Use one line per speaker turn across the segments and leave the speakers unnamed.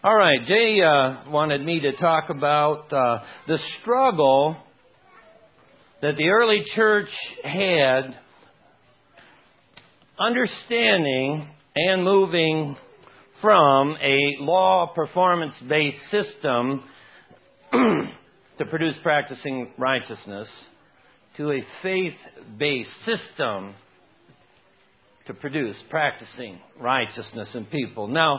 All right, Jay wanted me to talk about the struggle that the early church had understanding and moving from a law performance-based system to produce practicing righteousness to a faith-based system to produce practicing righteousness in people. Now,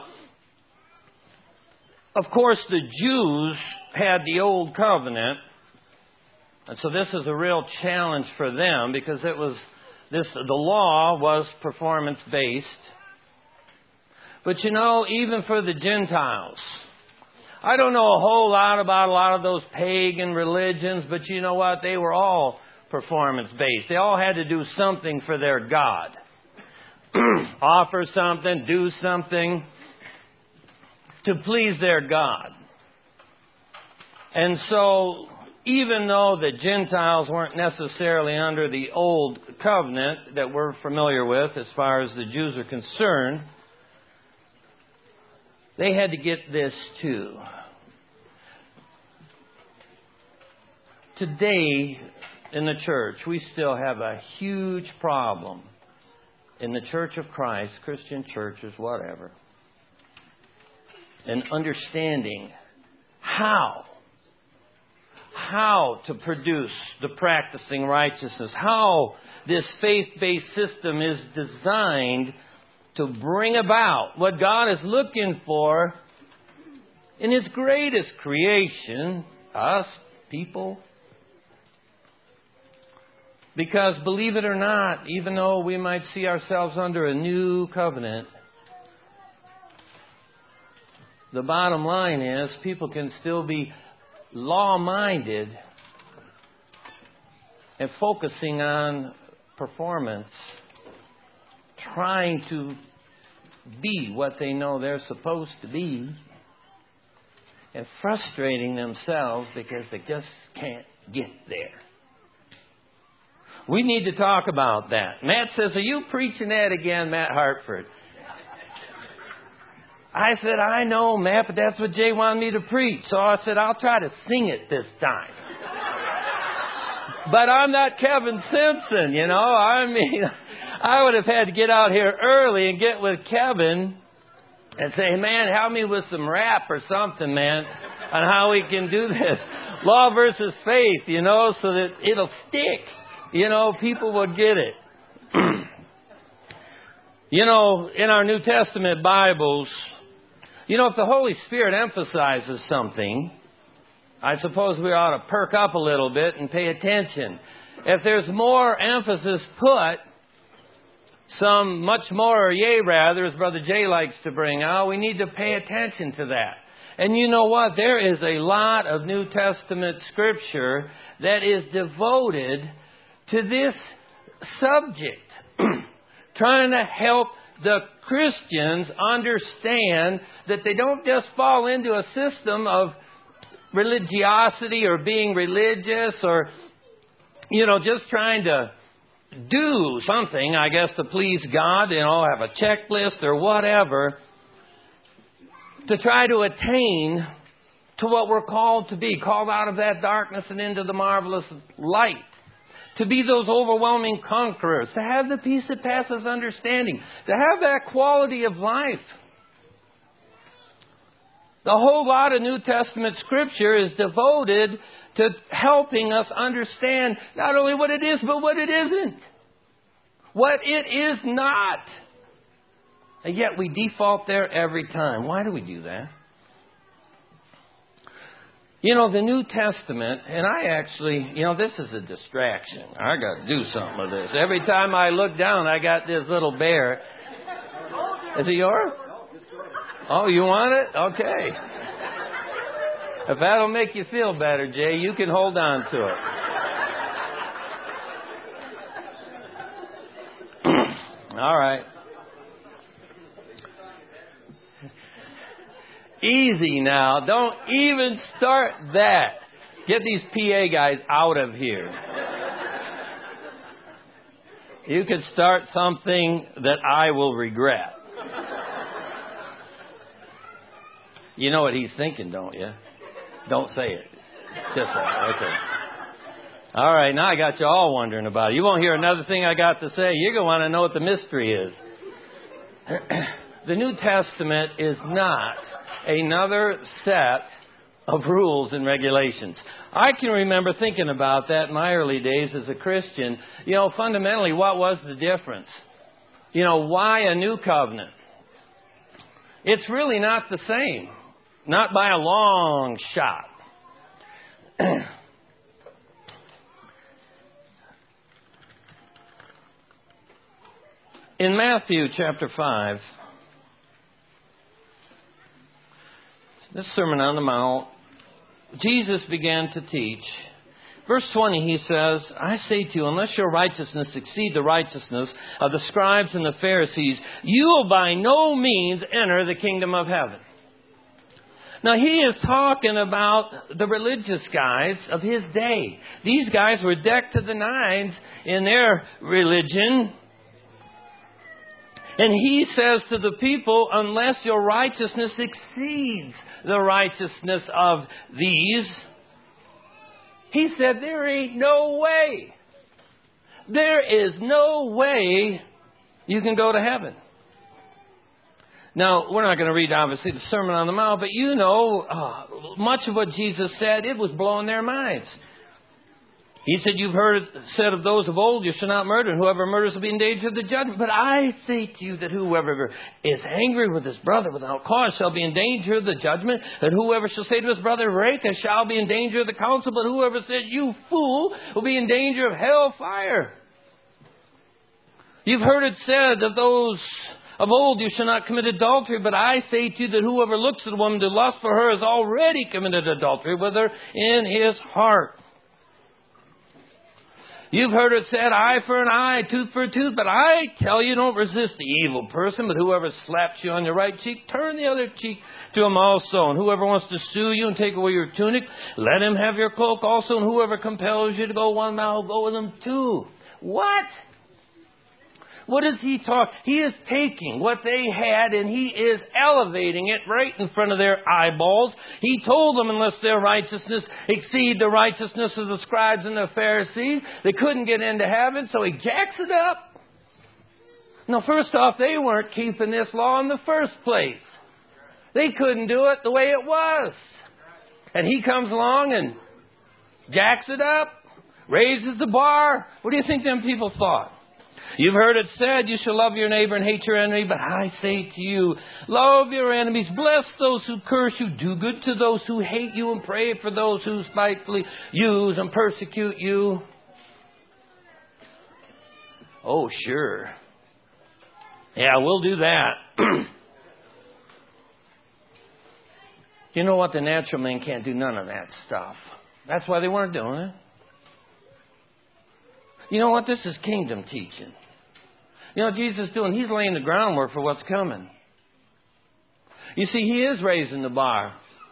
of course, the Jews had the Old Covenant, and so this is a real challenge for them because the law was performance-based. But even for the Gentiles, I don't know a whole lot about a lot of those pagan religions, but you know what? They were all performance-based. They all had to do something for their God. Offer something, do something to please their God. And so, even though the Gentiles weren't necessarily under the Old Covenant that we're familiar with as far as the Jews are concerned, they had to get this too. Today, in the church, we still have a huge problem in the Church of Christ, Christian churches, whatever, and understanding how to produce the practicing righteousness, how this faith-based system is designed to bring about what God is looking for in His greatest creation, us, people. Because believe it or not, even though we might see ourselves under a new covenant, the bottom line is people can still be law-minded and focusing on performance, trying to be what they know they're supposed to be, and frustrating themselves because they just can't get there. We need to talk about that. Matt says, "Are you preaching that again, Matt Hartford?" I said, "I know, Matt, but that's what Jay wanted me to preach." So I said, "I'll try to sing it this time." But I'm not Kevin Simpson, I would have had to get out here early and get with Kevin and say, "Man, help me with some rap or something, man, on how we can do this. Law versus faith, so that it'll stick. People will get it." In our New Testament Bibles, if the Holy Spirit emphasizes something, I suppose we ought to perk up a little bit and pay attention. If there's more emphasis put, some much more, yea, rather, as Brother Jay likes to bring out, we need to pay attention to that. And you know what? There is a lot of New Testament Scripture that is devoted to this subject, trying to help the Christians understand that they don't just fall into a system of religiosity or being religious or, just trying to do something, I guess, to please God, have a checklist or whatever, to try to attain to what we're called to be, called out of that darkness and into the marvelous light. To be those overwhelming conquerors, to have the peace that passes understanding, to have that quality of life. The whole lot of New Testament Scripture is devoted to helping us understand not only what it is, but what it isn't. What it is not. And yet we default there every time. Why do we do that? The New Testament, and I actually, this is a distraction. I got to do something with this. Every time I look down, I got this little bear. Is it yours? Oh, you want it? Okay. If that'll make you feel better, Jay, you can hold on to it. All right. Easy now. Don't even start that. Get these PA guys out of here. You could start something that I will regret. You know what he's thinking, don't you? Don't say it. Just say it. Okay. All right, now I got you all wondering about it. You won't hear another thing I got to say. You're going to want to know what the mystery is. The New Testament is not another set of rules and regulations. I can remember thinking about that in my early days as a Christian. You know, fundamentally, what was the difference? You know, why a new covenant? It's really not the same. Not by a long shot. In Matthew chapter 5, this Sermon on the Mount, Jesus began to teach. Verse 20, he says, I say to you, unless your righteousness exceed the righteousness of the scribes and the Pharisees, you will by no means enter the kingdom of heaven. Now, he is talking about the religious guys of his day. These guys were decked to the nines in their religion. And he says to the people, unless your righteousness exceeds the righteousness of these, he said, there ain't no way. There is no way you can go to heaven. Now, we're not going to read, obviously, the Sermon on the Mount, but you know, much of what Jesus said, it was blowing their minds. He said, you've heard it said of those of old, you shall not murder, and whoever murders will be in danger of the judgment. But I say to you that whoever is angry with his brother without cause shall be in danger of the judgment, and whoever shall say to his brother, Rake, shall be in danger of the council, but whoever says, you fool, will be in danger of hell fire. You've heard it said of those of old, you shall not commit adultery, but I say to you that whoever looks at a woman to lust for her has already committed adultery with her in his heart. You've heard it said, eye for an eye, tooth for a tooth, but I tell you, don't resist the evil person, but whoever slaps you on your right cheek, turn the other cheek to him also. And whoever wants to sue you and take away your tunic, let him have your cloak also. And whoever compels you to go 1 mile, go with him 2. What? What is he talking? He is taking what they had and he is elevating it right in front of their eyeballs. He told them unless their righteousness exceed the righteousness of the scribes and the Pharisees, they couldn't get into heaven, so he jacks it up. Now, first off, they weren't keeping this law in the first place. They couldn't do it the way it was. And he comes along and jacks it up, raises the bar. What do you think them people thought? You've heard it said, you shall love your neighbor and hate your enemy, but I say to you, love your enemies, bless those who curse you, do good to those who hate you, and pray for those who spitefully use and persecute you. Oh, sure. Yeah, we'll do that. You know what? The natural man can't do none of that stuff. That's why they weren't doing it. You know what? This is kingdom teaching. You know what Jesus is doing? He's laying the groundwork for what's coming. You see, he is raising the bar.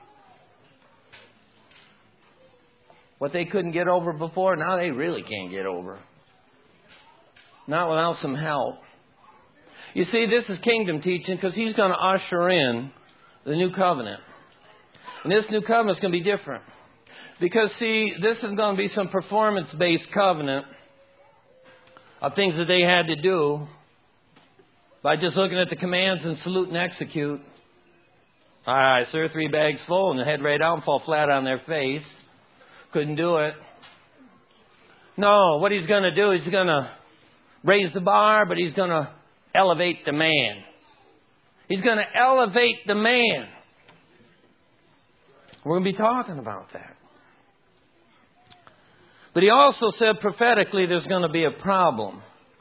What they couldn't get over before, now they really can't get over. Not without some help. You see, this is kingdom teaching because he's going to usher in the new covenant. And this new covenant is going to be different. Because, see, this is going to be some performance-based covenant of things that they had to do by just looking at the commands and salute and execute. All right, sir, 3 bags full, and they head right out and fall flat on their face. Couldn't do it. No, what he's going to do is he's going to raise the bar, but he's going to elevate the man. He's going to elevate the man. We're going to be talking about that. But he also said prophetically there's going to be a problem.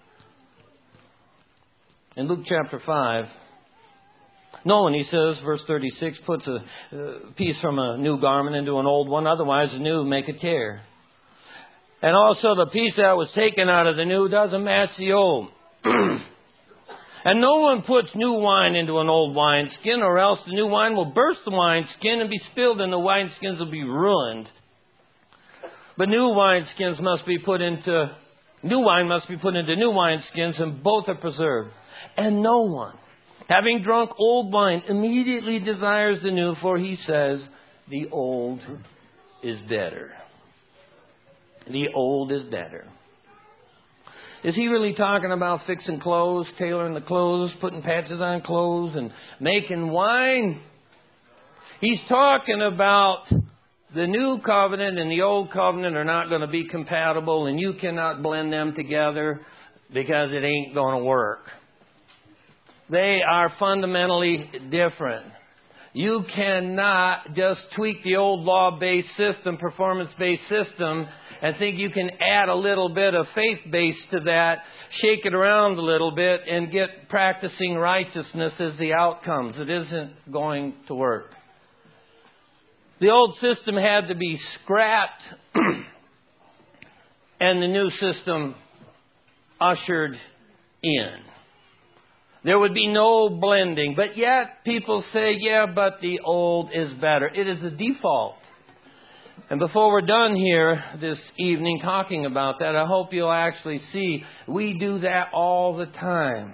In Luke chapter 5, no one, he says, verse 36, puts a piece from a new garment into an old one. Otherwise, the new make a tear. And also the piece that was taken out of the new doesn't match the old. And no one puts new wine into an old wineskin, or else the new wine will burst the wineskin and be spilled, and the wineskins will be ruined. But new wine must be put into new wineskins, and both are preserved. And no one having drunk old wine, immediately desires the new, for he says, the old is better. The old is better. Is he really talking about fixing clothes, tailoring the clothes, putting patches on clothes, and making wine? He's talking about the new covenant and the old covenant are not going to be compatible, and you cannot blend them together because it ain't going to work. They are fundamentally different. You cannot just tweak the old law-based system, performance-based system, and think you can add a little bit of faith-based to that, shake it around a little bit, and get practicing righteousness as the outcomes. It isn't going to work. The old system had to be scrapped and the new system ushered in. There would be no blending. But yet people say, yeah, but the old is better. It is a default. And before we're done here this evening talking about that, I hope you'll actually see we do that all the time.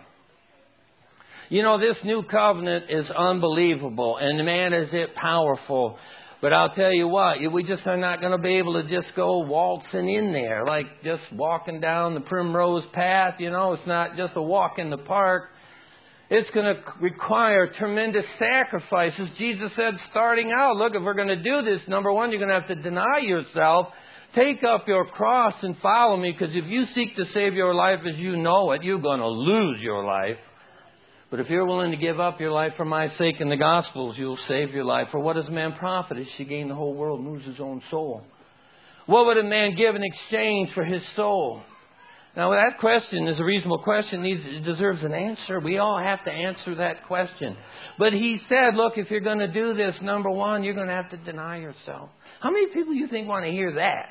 You know, this new covenant is unbelievable. And man, is it powerful. But I'll tell you what, we just are not going to be able to just go waltzing in there, like just walking down the primrose path. You know, it's not just a walk in the park. It's going to require tremendous sacrifices. Jesus said starting out, look, if we're going to do this, number one, you're going to have to deny yourself, take up your cross and follow me, because if you seek to save your life as you know it, you're going to lose your life. But if you're willing to give up your life for my sake in the Gospels, you'll save your life. For what does a man profit if he gain the whole world and lose his own soul? What would a man give in exchange for his soul? Now, that question is a reasonable question. It deserves an answer. We all have to answer that question. But he said, look, if you're going to do this, number one, you're going to have to deny yourself. How many people do you think want to hear that?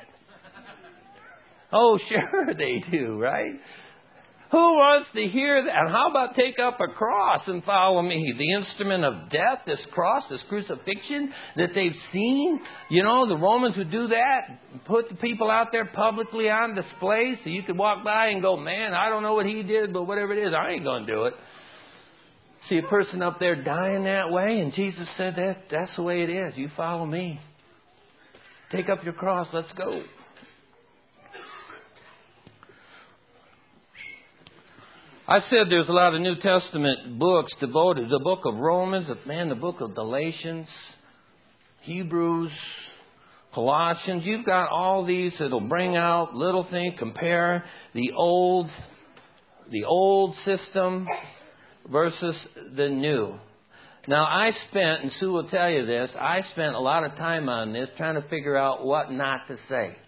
Oh, sure they do, right? Who wants to hear that? And how about take up a cross and follow me? The instrument of death, this cross, this crucifixion that they've seen. You know, the Romans would do that. Put the people out there publicly on display so you could walk by and go, man, I don't know what he did, but whatever it is, I ain't going to do it. See a person up there dying that way, and Jesus said that's the way it is. You follow me. Take up your cross. Let's go. I said there's a lot of New Testament books devoted to the book of Romans, the book of Galatians, Hebrews, Colossians. You've got all these that'll bring out little things, compare the old system versus the new. Now, I spent, and Sue will tell you this, I spent a lot of time on this trying to figure out what not to say.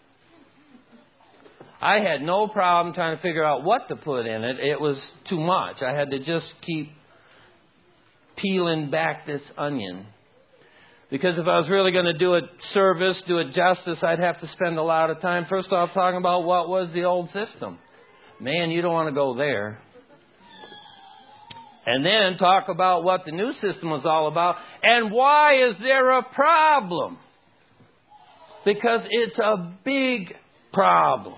I had no problem trying to figure out what to put in it. It was too much. I had to just keep peeling back this onion. Because if I was really going to do it service, do it justice, I'd have to spend a lot of time, first off, talking about what was the old system. Man, you don't want to go there. And then talk about what the new system was all about. And why is there a problem? Because it's a big problem.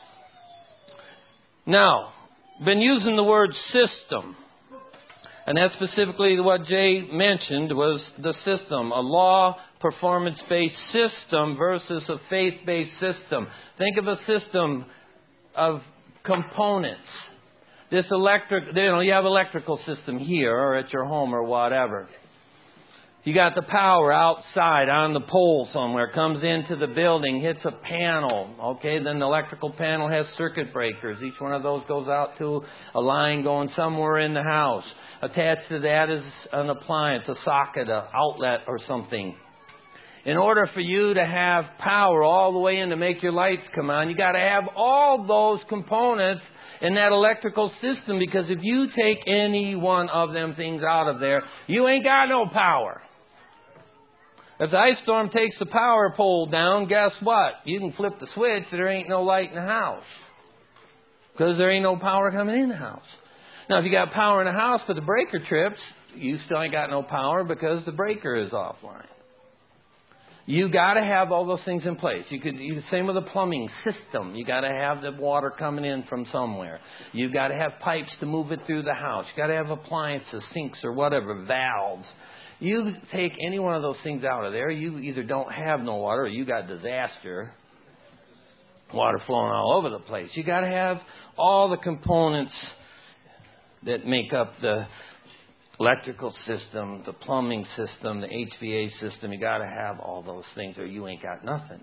Now, been using the word system. And that's specifically what Jay mentioned was the system. A law performance-based system versus a faith-based system. Think of a system of components. This you have electrical system here or at your home or whatever. You got the power outside on the pole somewhere, comes into the building, hits a panel. Okay, then the electrical panel has circuit breakers. Each one of those goes out to a line going somewhere in the house. Attached to that is an appliance, a socket, an outlet or something. In order for you to have power all the way in to make your lights come on, you got to have all those components in that electrical system, because if you take any one of them things out of there, you ain't got no power. If the ice storm takes the power pole down, guess what? You can flip the switch, there ain't no light in the house. Because there ain't no power coming in the house. Now, if you got power in the house but the breaker trips, you still ain't got no power because the breaker is offline. You got to have all those things in place. You could same with the plumbing system. You got to have the water coming in from somewhere. You got to have pipes to move it through the house. You got to have appliances, sinks or whatever, valves. You take any one of those things out of there, you either don't have no water or you got disaster. Water flowing all over the place. You got to have all the components that make up the electrical system, the plumbing system, the HVA system. You got to have all those things or you ain't got nothing.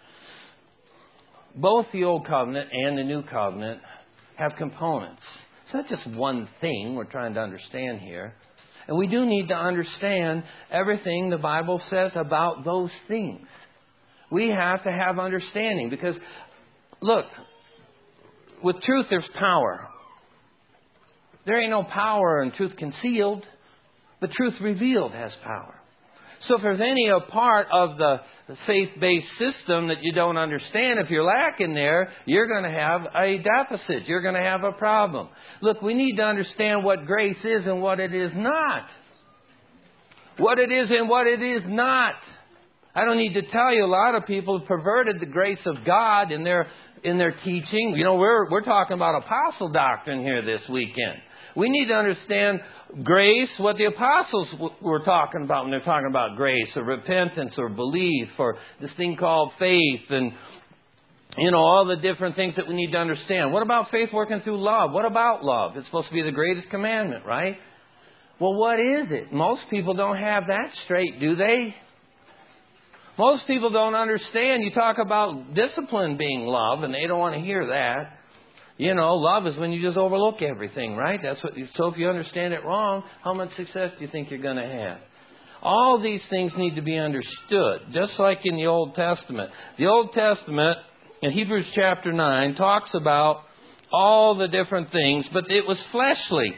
Both the Old Covenant and the New Covenant have components. It's not just one thing we're trying to understand here. And we do need to understand everything the Bible says about those things. We have to have understanding because, look, with truth there's power. There ain't no power in truth concealed, but truth revealed has power. So if there's any a part of the faith-based system that you don't understand, if you're lacking there, you're going to have a deficit. You're going to have a problem. Look, we need to understand what grace is and what it is not. What it is and what it is not. I don't need to tell you, a lot of people have perverted the grace of God in their teaching. You know, we're talking about apostle doctrine here this weekend. We need to understand grace, what the apostles were talking about when they're talking about grace or repentance or belief or this thing called faith and, you know, all the different things that we need to understand. What about faith working through love? What about love? It's supposed to be the greatest commandment, right? Well, what is it? Most people don't have that straight, do they? Most people don't understand. You talk about discipline being love, and they don't want to hear that. You know, love is when you just overlook everything, right? So if you understand it wrong, how much success do you think you're going to have? All these things need to be understood, just like in the Old Testament. The Old Testament, in Hebrews chapter 9, talks about all the different things, but it was fleshly.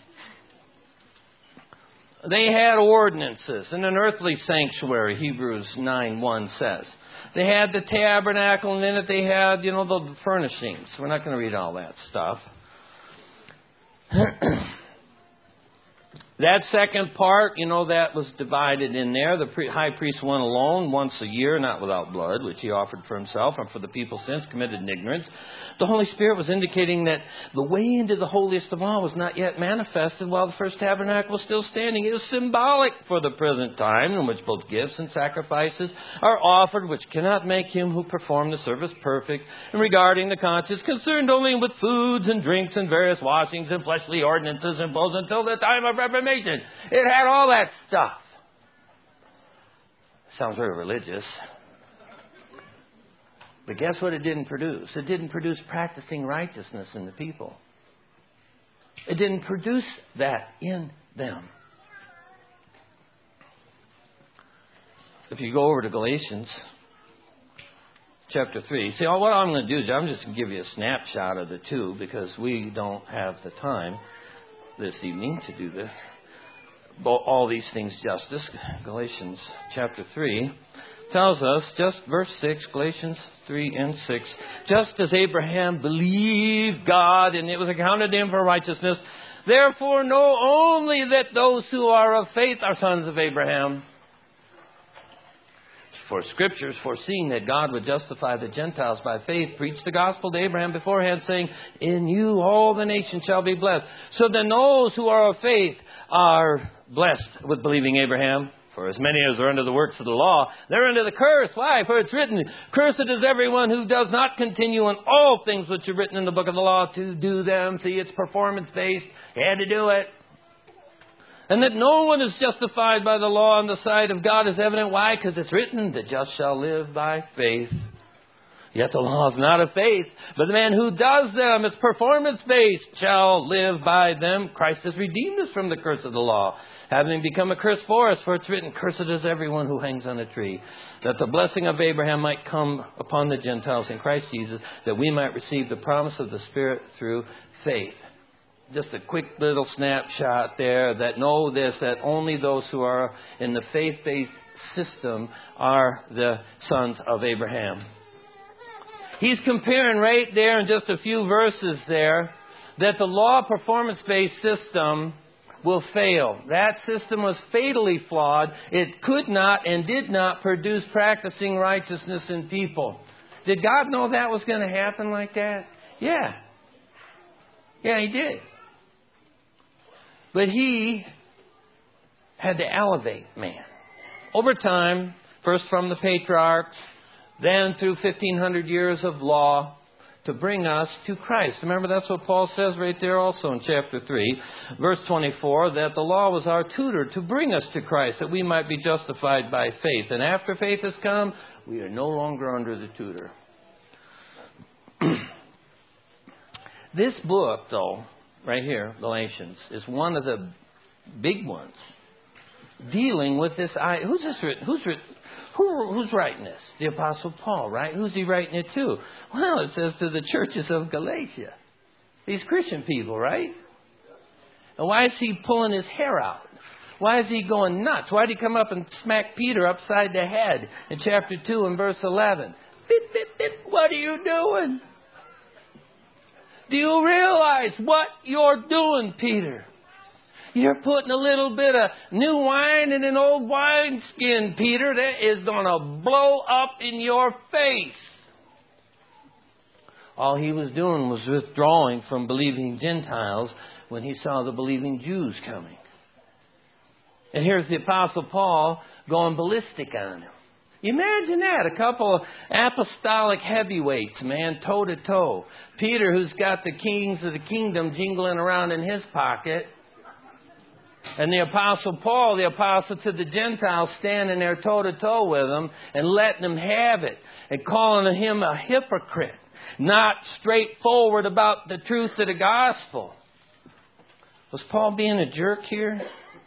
They had ordinances in an earthly sanctuary, Hebrews 9:1 says. They had the tabernacle, and in it they had, you know, the furnishings. We're not going to read all that stuff. That second part, you know, that was divided in there. The high priest went alone once a year, not without blood, which he offered for himself and for the people's sins committed in ignorance. The Holy Spirit was indicating that the way into the holiest of all was not yet manifested while the first tabernacle was still standing. It was symbolic for the present time in which both gifts and sacrifices are offered, which cannot make him who performed the service perfect. And regarding the conscience, concerned only with foods and drinks and various washings and fleshly ordinances imposed until the time of Reformation. It had all that stuff. Sounds very religious. But guess what it didn't produce? It didn't produce practicing righteousness in the people. It didn't produce that in them. If you go over to Galatians chapter 3, see, what I'm going to do is I'm just going to give you a snapshot of the two because we don't have the time this evening to do this. All these things justice. Galatians chapter 3 tells us, just verse 6, Galatians 3 and 6, just as Abraham believed God and it was accounted to him for righteousness, therefore know only that those who are of faith are sons of Abraham. For Scriptures, foreseeing that God would justify the Gentiles by faith, preached the gospel to Abraham beforehand, saying, in you all the nations shall be blessed. So then those who are of faith are blessed with believing Abraham. For as many as are under the works of the law, they're under the curse. Why? For it's written, cursed is everyone who does not continue in all things which are written in the book of the law to do them. See, it's performance-based. You had to do it. And that no one is justified by the law on the side of God is evident. Why? Because it's written, the just shall live by faith. Yet the law is not of faith, but the man who does them, it's performance-based, shall live by them. Christ has redeemed us from the curse of the law, having become a curse for us. For it's written, cursed is everyone who hangs on a tree, that the blessing of Abraham might come upon the Gentiles in Christ Jesus, that we might receive the promise of the Spirit through faith. Just a quick little snapshot there that know this, that only those who are in the faith-based system are the sons of Abraham. He's comparing right there in just a few verses there that the law performance-based system will fail. That system was fatally flawed. It could not and did not produce practicing righteousness in people. Did God know that was going to happen like that? Yeah. Yeah, He did. But He had to elevate man. Over time, first from the patriarchs, then through 1,500 years of law, to bring us to Christ. Remember, that's what Paul says right there also in chapter 3, verse 24, that the law was our tutor to bring us to Christ, that we might be justified by faith. And after faith has come, we are no longer under the tutor. This book, though, right here, Galatians, is one of the big ones dealing with this. Who's writing this? The Apostle Paul, right? Who's he writing it to? Well, it says to the churches of Galatia. These Christian people, right? And why is he pulling his hair out? Why is he going nuts? Why did he come up and smack Peter upside the head in chapter 2 and verse 11? Bip, bip, bip. What are you doing? Do you realize what you're doing, Peter? You're putting a little bit of new wine in an old wineskin, Peter. That is going to blow up in your face. All he was doing was withdrawing from believing Gentiles when he saw the believing Jews coming. And here's the Apostle Paul going ballistic on him. Imagine that, a couple of apostolic heavyweights, man, toe to toe. Peter, who's got the kings of the kingdom jingling around in his pocket. And the Apostle Paul, the apostle to the Gentiles, standing there toe-to-toe with them and letting them have it. And calling him a hypocrite. Not straightforward about the truth of the gospel. Was Paul being a jerk here?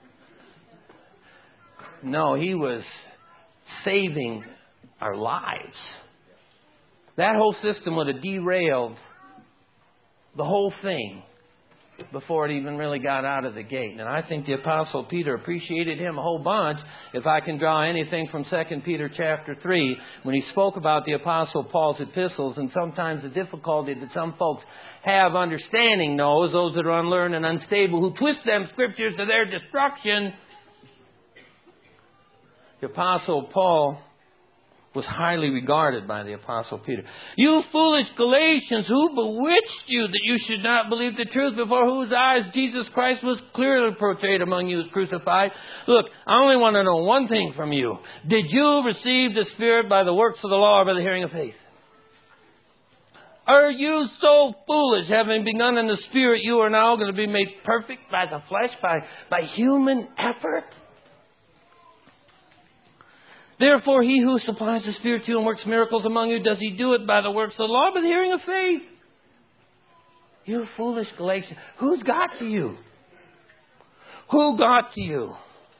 No, he was saving our lives. That whole system would have derailed the whole thing before it even really got out of the gate. And I think the Apostle Peter appreciated him a whole bunch, if I can draw anything from 2 Peter chapter 3, when he spoke about the Apostle Paul's epistles and sometimes the difficulty that some folks have understanding those that are unlearned and unstable, who twist them scriptures to their destruction. The Apostle Paul was highly regarded by the Apostle Peter. You foolish Galatians, who bewitched you that you should not believe the truth, before whose eyes Jesus Christ was clearly portrayed among you as crucified? Look, I only want to know one thing from you. Did you receive the Spirit by the works of the law or by the hearing of faith? Are you so foolish, having begun in the Spirit, you are now going to be made perfect by the flesh, by human effort? Therefore, he who supplies the Spirit to you and works miracles among you, does he do it by the works of the law or by the hearing of faith? You foolish Galatians. Who's got to you? Who got to you?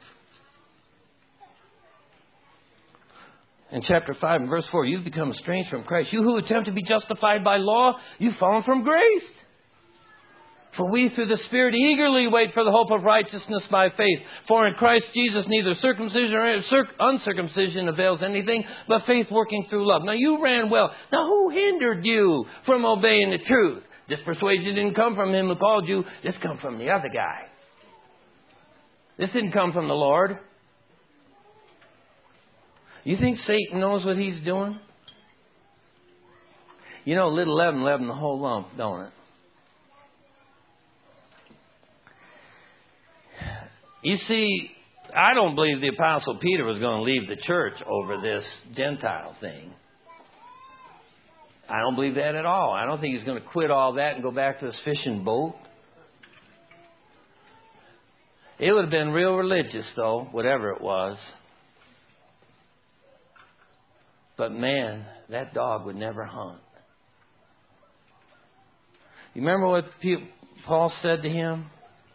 In chapter 5 and verse 4, you've become estranged from Christ. You who attempt to be justified by law, you've fallen from grace. For we through the Spirit eagerly wait for the hope of righteousness by faith. For in Christ Jesus neither circumcision or uncircumcision avails anything, but faith working through love. Now you ran well. Now who hindered you from obeying the truth? This persuasion didn't come from him who called you. This come from the other guy. This didn't come from the Lord. You think Satan knows what he's doing? You know, little leaven leaven the whole lump, don't it? You see, I don't believe the Apostle Peter was going to leave the church over this Gentile thing. I don't believe that at all. I don't think he's going to quit all that and go back to his fishing boat. It would have been real religious, though, whatever it was. But man, that dog would never hunt. You remember what Paul said to him?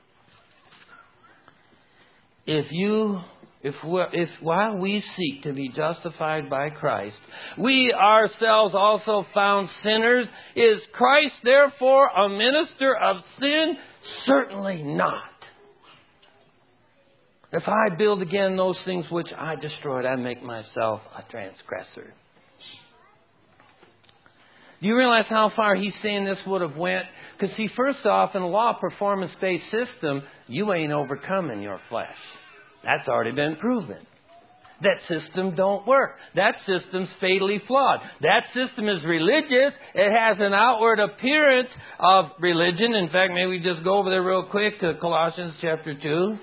If while we seek to be justified by Christ, we ourselves also found sinners, is Christ therefore a minister of sin? Certainly not. If I build again those things which I destroyed, I make myself a transgressor. Do you realize how far he's saying this would have went? Because see, first off, in a law performance-based system, you ain't overcoming your flesh. That's already been proven. That system don't work. That system's fatally flawed. That system is religious. It has an outward appearance of religion. In fact, maybe we just go over there real quick to Colossians chapter 2.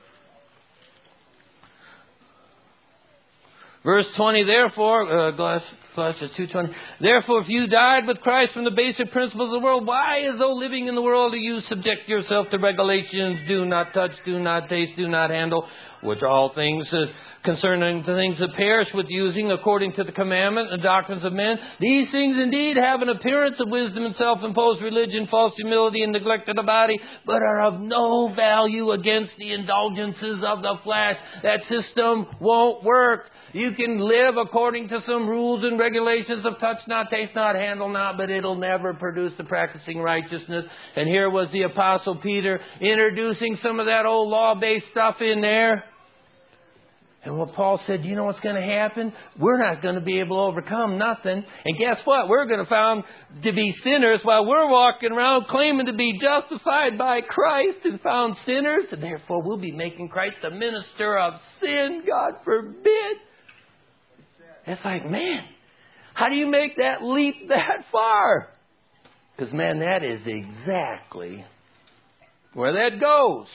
Verse 20, therefore, Colossians 2:20. Therefore, if you died with Christ from the basic principles of the world, why, as though living in the world, do you subject yourself to regulations? Do not touch, do not taste, do not handle, which are all things concerning the things that perish with using according to the commandment and doctrines of men. These things indeed have an appearance of wisdom and self-imposed religion, false humility, and neglect of the body, but are of no value against the indulgences of the flesh. That system won't work. You can live according to some rules and regulations of touch not, taste not, handle not, but it'll never produce the practicing righteousness. And here was the Apostle Peter introducing some of that old law-based stuff in there. And what Paul said, you know what's going to happen? We're not going to be able to overcome nothing. And guess what? We're going to found to be sinners while we're walking around claiming to be justified by Christ and found sinners. And therefore we'll be making Christ a minister of sin. God forbid. It's like, man, how do you make that leap that far? Because, man, that is exactly where that goes.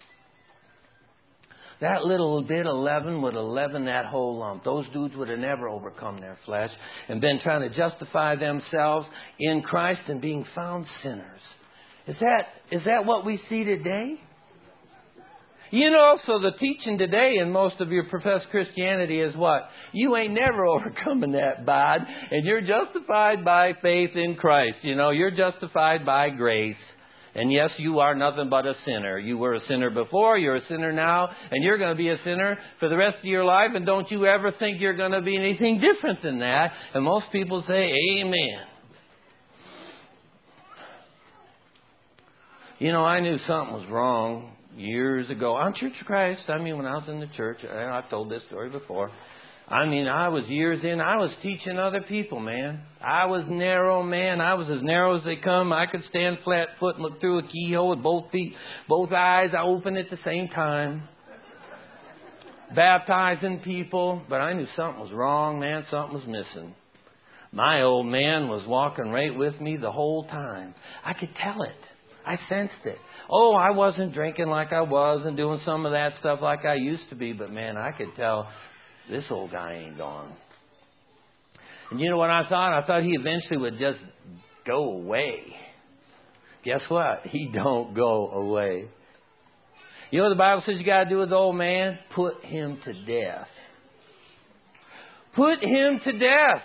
That little bit of leaven would have leavened that whole lump. Those dudes would have never overcome their flesh and been trying to justify themselves in Christ and being found sinners. Is that what we see today? You know, so the teaching today in most of your professed Christianity is what? You ain't never overcoming that bad, and you're justified by faith in Christ. You know, you're justified by grace. And yes, you are nothing but a sinner. You were a sinner before, you're a sinner now, and you're going to be a sinner for the rest of your life, and don't you ever think you're going to be anything different than that. And most people say, amen. You know, I knew something was wrong years ago. On Church of Christ, when I was in the church, I've told this story before. I was years in, I was teaching other people, man. I was narrow, man. I was as narrow as they come. I could stand flat foot and look through a keyhole with both feet, both eyes open at the same time. Baptizing people. But I knew something was wrong, man. Something was missing. My old man was walking right with me the whole time. I could tell it. I sensed it. Oh, I wasn't drinking like I was and doing some of that stuff like I used to be. But, man, I could tell this old guy ain't gone. And you know what I thought? I thought he eventually would just go away. Guess what? He don't go away. You know what the Bible says you got to do with the old man? Put him to death. Put him to death.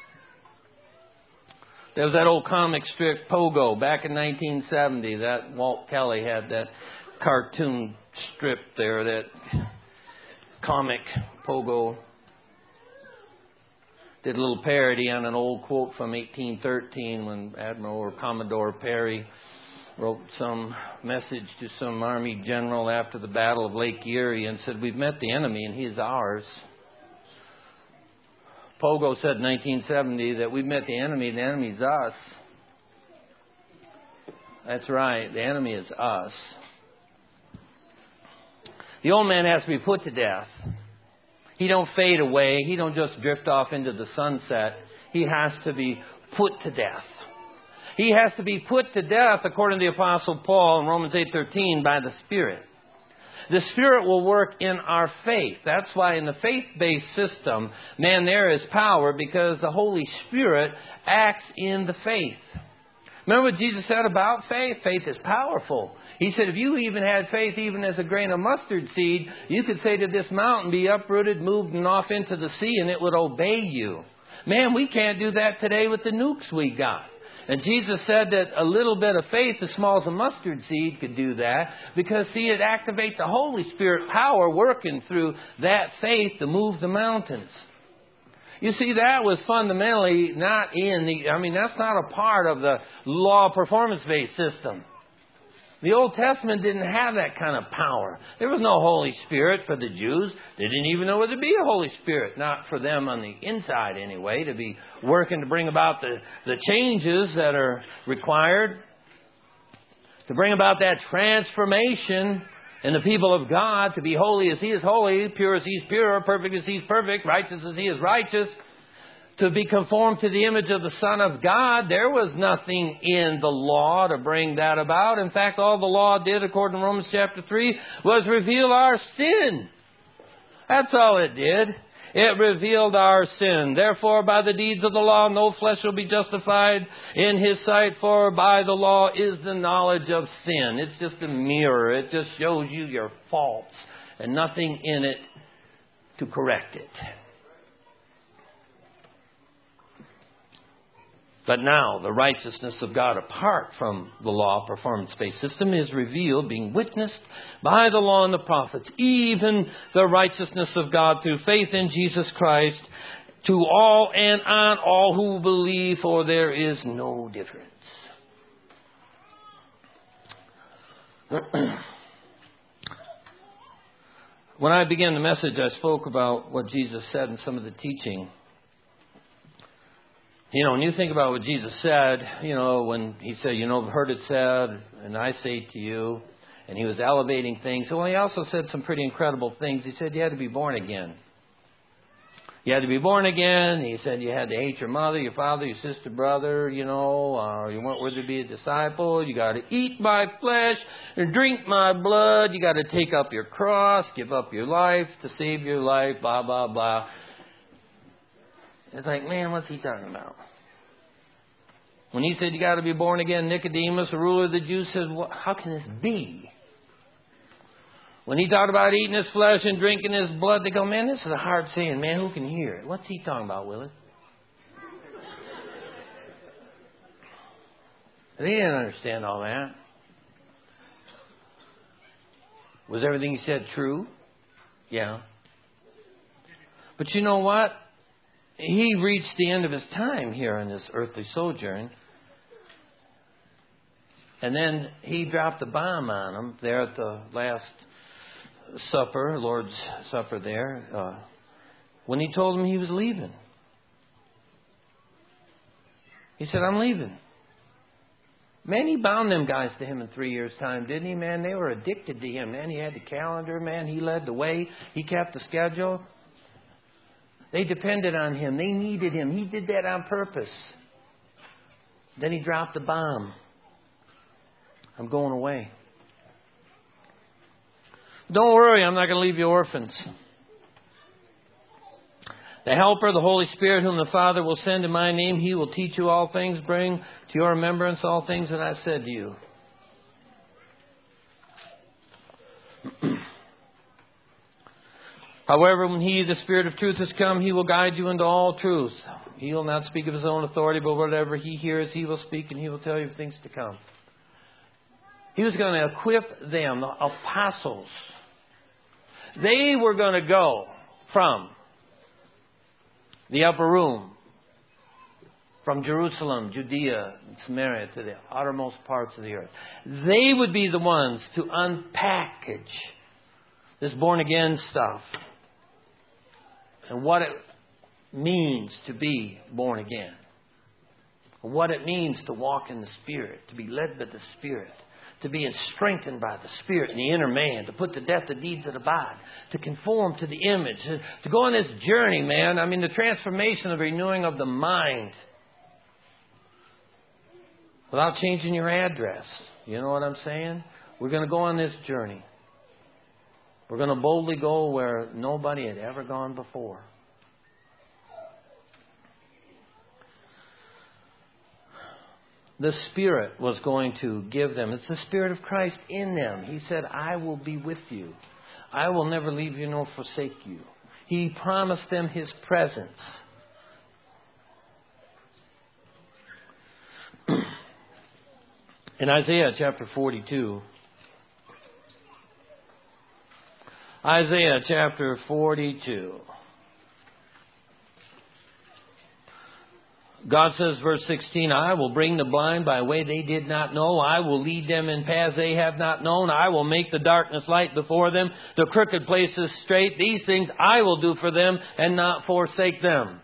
There was that old comic strip, Pogo, back in 1970. That Walt Kelly had that cartoon strip there, that comic, Pogo. Did a little parody on an old quote from 1813 when Admiral or Commodore Perry wrote some message to some Army general after the Battle of Lake Erie and said, "We've met the enemy and he is ours." Pogo said in 1970 that we've met the enemy and the enemy's us. That's right, the enemy is us. The old man has to be put to death. He don't fade away. He don't just drift off into the sunset. He has to be put to death. He has to be put to death, according to the Apostle Paul in Romans 8:13, by the Spirit. The Spirit will work in our faith. That's why in the faith-based system, man, there is power because the Holy Spirit acts in the faith. Remember what Jesus said about faith? Faith is powerful. He said if you even had faith even as a grain of mustard seed, you could say to this mountain, be uprooted, moved, and off into the sea, and it would obey you. Man, we can't do that today with the nukes we got. And Jesus said that a little bit of faith, as small as a mustard seed, could do that. Because, see, it activates the Holy Spirit power working through that faith to move the mountains. You see, that was fundamentally not that's not a part of the law performance-based system. The Old Testament didn't have that kind of power. There was no Holy Spirit for the Jews. They didn't even know whether to be a Holy Spirit. Not for them on the inside anyway, to be working to bring about the changes that are required. To bring about that transformation in the people of God, to be holy as He is holy, pure as He is pure, perfect as He is perfect, righteous as He is righteous. To be conformed to the image of the Son of God, there was nothing in the law to bring that about. In fact, all the law did, according to Romans chapter 3, was reveal our sin. That's all it did. It revealed our sin. Therefore, by the deeds of the law, no flesh will be justified in His sight, for by the law is the knowledge of sin. It's just a mirror. It just shows you your faults and nothing in it to correct it. But now, the righteousness of God apart from the law performance-based system is revealed, being witnessed by the law and the prophets, even the righteousness of God through faith in Jesus Christ to all and on all who believe, for there is no difference. When I began the message, I spoke about what Jesus said in some of the teaching. When you think about what Jesus said, when He said, I've heard it said, and I say to you, and He was elevating things. Well, He also said some pretty incredible things. He said you had to be born again. You had to be born again. He said you had to hate your mother, your father, your sister, brother, you weren't worthy to be a disciple. You got to eat my flesh and drink my blood. You got to take up your cross, give up your life to save your life, blah, blah, blah. It's like, man, what's He talking about? When He said you got to be born again, Nicodemus, the ruler of the Jews, says, well, how can this be? When He talked about eating His flesh and drinking His blood, they go, man, this is a hard saying. Man, who can hear it? What's He talking about, Willie? They didn't understand all that. Was everything He said true? Yeah. But you know what? He reached the end of His time here in this earthly sojourn. And then He dropped the bomb on them there at the Last Supper, Lord's Supper there, when He told them He was leaving. He said, I'm leaving. Man, He bound them guys to Him in 3 years' time, didn't He, man? They were addicted to Him, man. He had the calendar, man. He led the way. He kept the schedule. They depended on Him. They needed Him. He did that on purpose. Then He dropped the bomb. I'm going away. Don't worry, I'm not going to leave you orphans. The Helper, the Holy Spirit, whom the Father will send in my name, He will teach you all things, bring to your remembrance all things that I've said to you. However, when He, the Spirit of truth, has come, He will guide you into all truth. He will not speak of His own authority, but whatever He hears, He will speak, and He will tell you things to come. He was going to equip them, the apostles. They were going to go from the upper room, from Jerusalem, Judea, and Samaria to the outermost parts of the earth. They would be the ones to unpackage this born-again stuff and what it means to be born again. What it means to walk in the Spirit, to be led by the Spirit, to be strengthened by the Spirit in the inner man, to put to death the deeds of the body, to conform to the image, to go on this journey, man. I mean, the transformation, the renewing of the mind without changing your address. You know what I'm saying? We're going to go on this journey. We're going to boldly go where nobody had ever gone before. The Spirit was going to give them. It's the Spirit of Christ in them. He said, I will be with you. I will never leave you nor forsake you. He promised them His presence. In Isaiah chapter 42, Isaiah chapter 42. God says, verse 16, I will bring the blind by a way they did not know. I will lead them in paths they have not known. I will make the darkness light before them, the crooked places straight. These things I will do for them and not forsake them.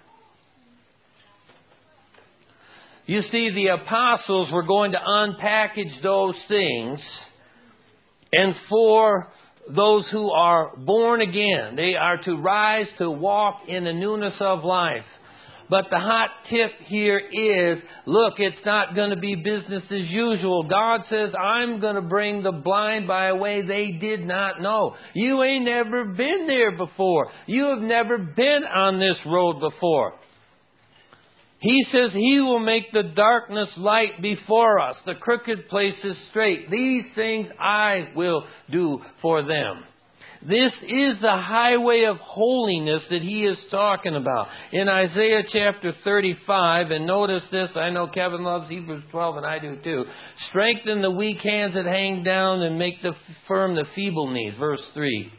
You see, the apostles were going to unpackage those things. And for those who are born again, they are to rise to walk in the newness of life. But the hot tip here is, look, it's not going to be business as usual. God says, I'm going to bring the blind by a way they did not know. You ain't never been there before. You have never been on this road before. He says He will make the darkness light before us, the crooked places straight. These things I will do for them. This is the highway of holiness that He is talking about. In Isaiah chapter 35, and notice this, I know Kevin loves Hebrews 12 and I do too. Strengthen the weak hands that hang down and make firm the feeble knees. Verse 3.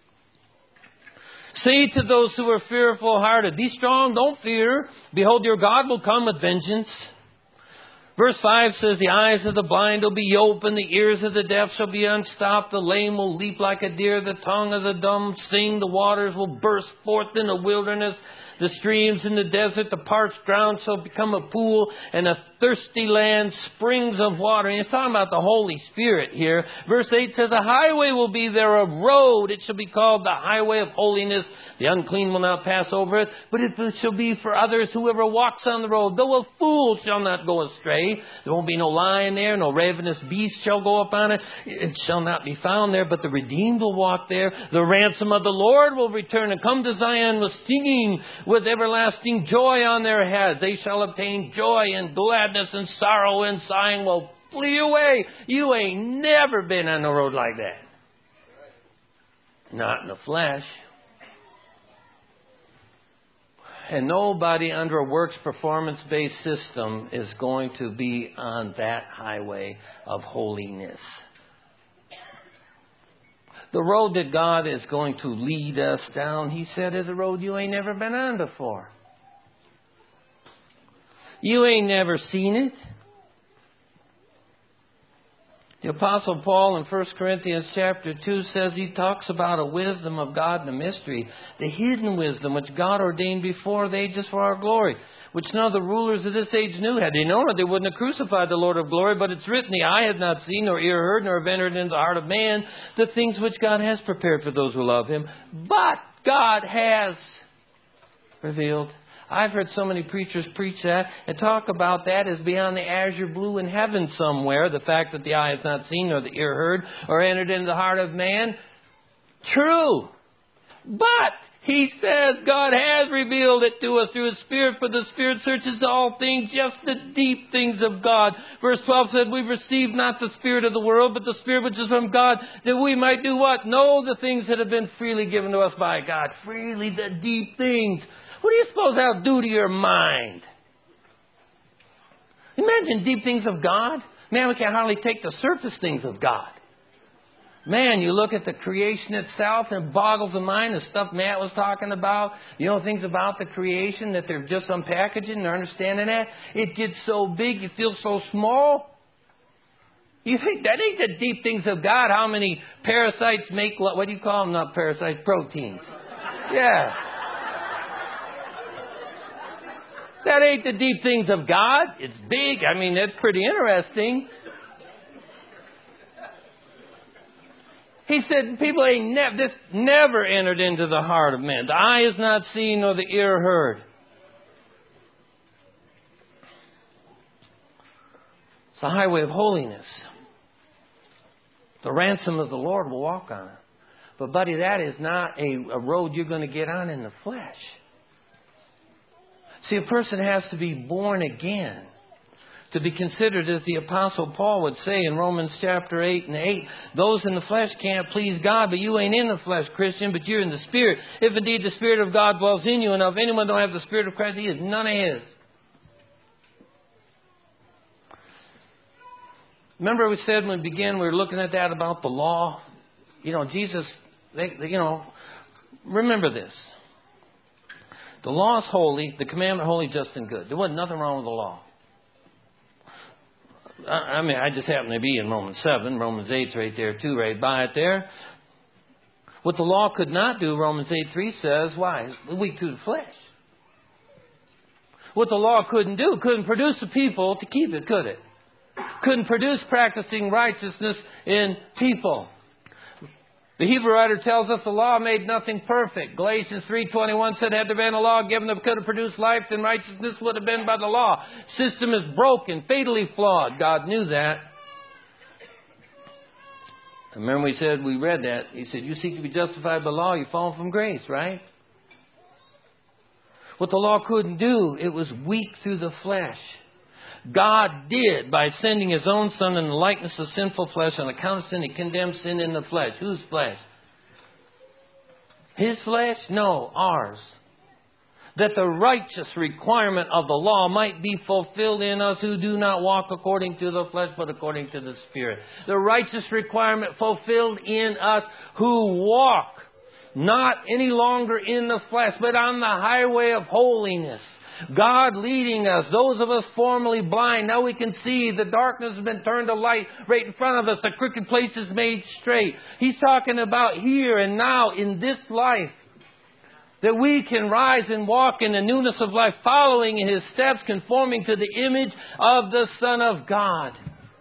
Say to those who are fearful-hearted, be strong, don't fear. Behold, your God will come with vengeance. Verse 5 says, the eyes of the blind will be open, the ears of the deaf shall be unstopped, the lame will leap like a deer, the tongue of the dumb sing, the waters will burst forth in the wilderness, the streams in the desert, the parched ground shall become a pool, and a thirsty land, springs of water. And he's talking about the Holy Spirit here. Verse 8 says, a highway will be there, a road. It shall be called the highway of holiness. The unclean will not pass over it, but it shall be for others, whoever walks on the road. Though a fool shall not go astray. There won't be no lion there, no ravenous beast shall go upon it. It shall not be found there, but the redeemed will walk there. The ransom of the Lord will return and come to Zion with singing, with everlasting joy on their heads. They shall obtain joy and gladness, and sorrow and sighing will flee away. You ain't never been on the road like that. Not in the flesh. And nobody under a works performance-based system is going to be on that highway of holiness. The road that God is going to lead us down, He said, is a road you ain't never been on before. You ain't never seen it. The Apostle Paul in 1 Corinthians chapter 2 says he talks about a wisdom of God and a mystery, the hidden wisdom which God ordained before the ages for our glory, which none of the rulers of this age knew. Had they known it, they wouldn't have crucified the Lord of glory. But it's written, the eye hath not seen, nor ear heard, nor have entered into the heart of man, the things which God has prepared for those who love Him. But God has revealed. I've heard so many preachers preach that and talk about that as beyond the azure blue in heaven somewhere. The fact that the eye has not seen, nor the ear heard, or entered into the heart of man. True. But He says God has revealed it to us through His Spirit, for the Spirit searches all things, just the deep things of God. Verse 12 said, we receive not the spirit of the world, but the Spirit which is from God, that we might do what? Know the things that have been freely given to us by God. Freely, the deep things. What do you suppose that'll do to your mind? Imagine deep things of God. Man, we can hardly take the surface things of God. Man, you look at the creation itself and it boggles the mind. The stuff Matt was talking about, you know, things about the creation that they're just unpackaging and they're understanding that. It gets so big, you feel so small. You think that ain't the deep things of God. How many parasites make, what do you call them? Not parasites, proteins. Yeah. That ain't the deep things of God. It's big. I mean, that's pretty interesting. He said, people ain't this never entered into the heart of man. The eye is not seen nor the ear heard. It's the highway of holiness. The ransom of the Lord will walk on it. But buddy, that is not a road you're going to get on in the flesh. See, a person has to be born again to be considered, as the Apostle Paul would say in Romans chapter 8 and 8, those in the flesh can't please God, but you ain't in the flesh, Christian, but you're in the Spirit. If indeed the Spirit of God dwells in you, and if anyone don't have the Spirit of Christ, he is none of His. Remember we said when we began, we were looking at that about the law. You know, Jesus, remember this. The law is holy, the commandment holy, just, and good. There wasn't nothing wrong with the law. I mean, I just happen to be in Romans 7. Romans 8's right there too, right by it there. What the law could not do, Romans 8:3 says, why? Weak through the flesh. What the law couldn't do, couldn't produce the people to keep it, could it? Couldn't produce practicing righteousness in people. The Hebrew writer tells us the law made nothing perfect. Galatians 3:21 said, had there been a law given that could have produced life, then righteousness would have been by the law. System is broken, fatally flawed. God knew that. Remember we read that. He said, you seek to be justified by law, you fall from grace, right? What the law couldn't do, it was weak through the flesh. God did by sending His own Son in the likeness of sinful flesh on account of sin. He condemned sin in the flesh. Whose flesh? His flesh? No, ours. That the righteous requirement of the law might be fulfilled in us who do not walk according to the flesh, but according to the Spirit. The righteous requirement fulfilled in us who walk not any longer in the flesh, but on the highway of holiness. God leading us, those of us formerly blind, now we can see. The darkness has been turned to light right in front of us. The crooked places made straight. He's talking about here and now in this life, that we can rise and walk in the newness of life, following in His steps, conforming to the image of the Son of God.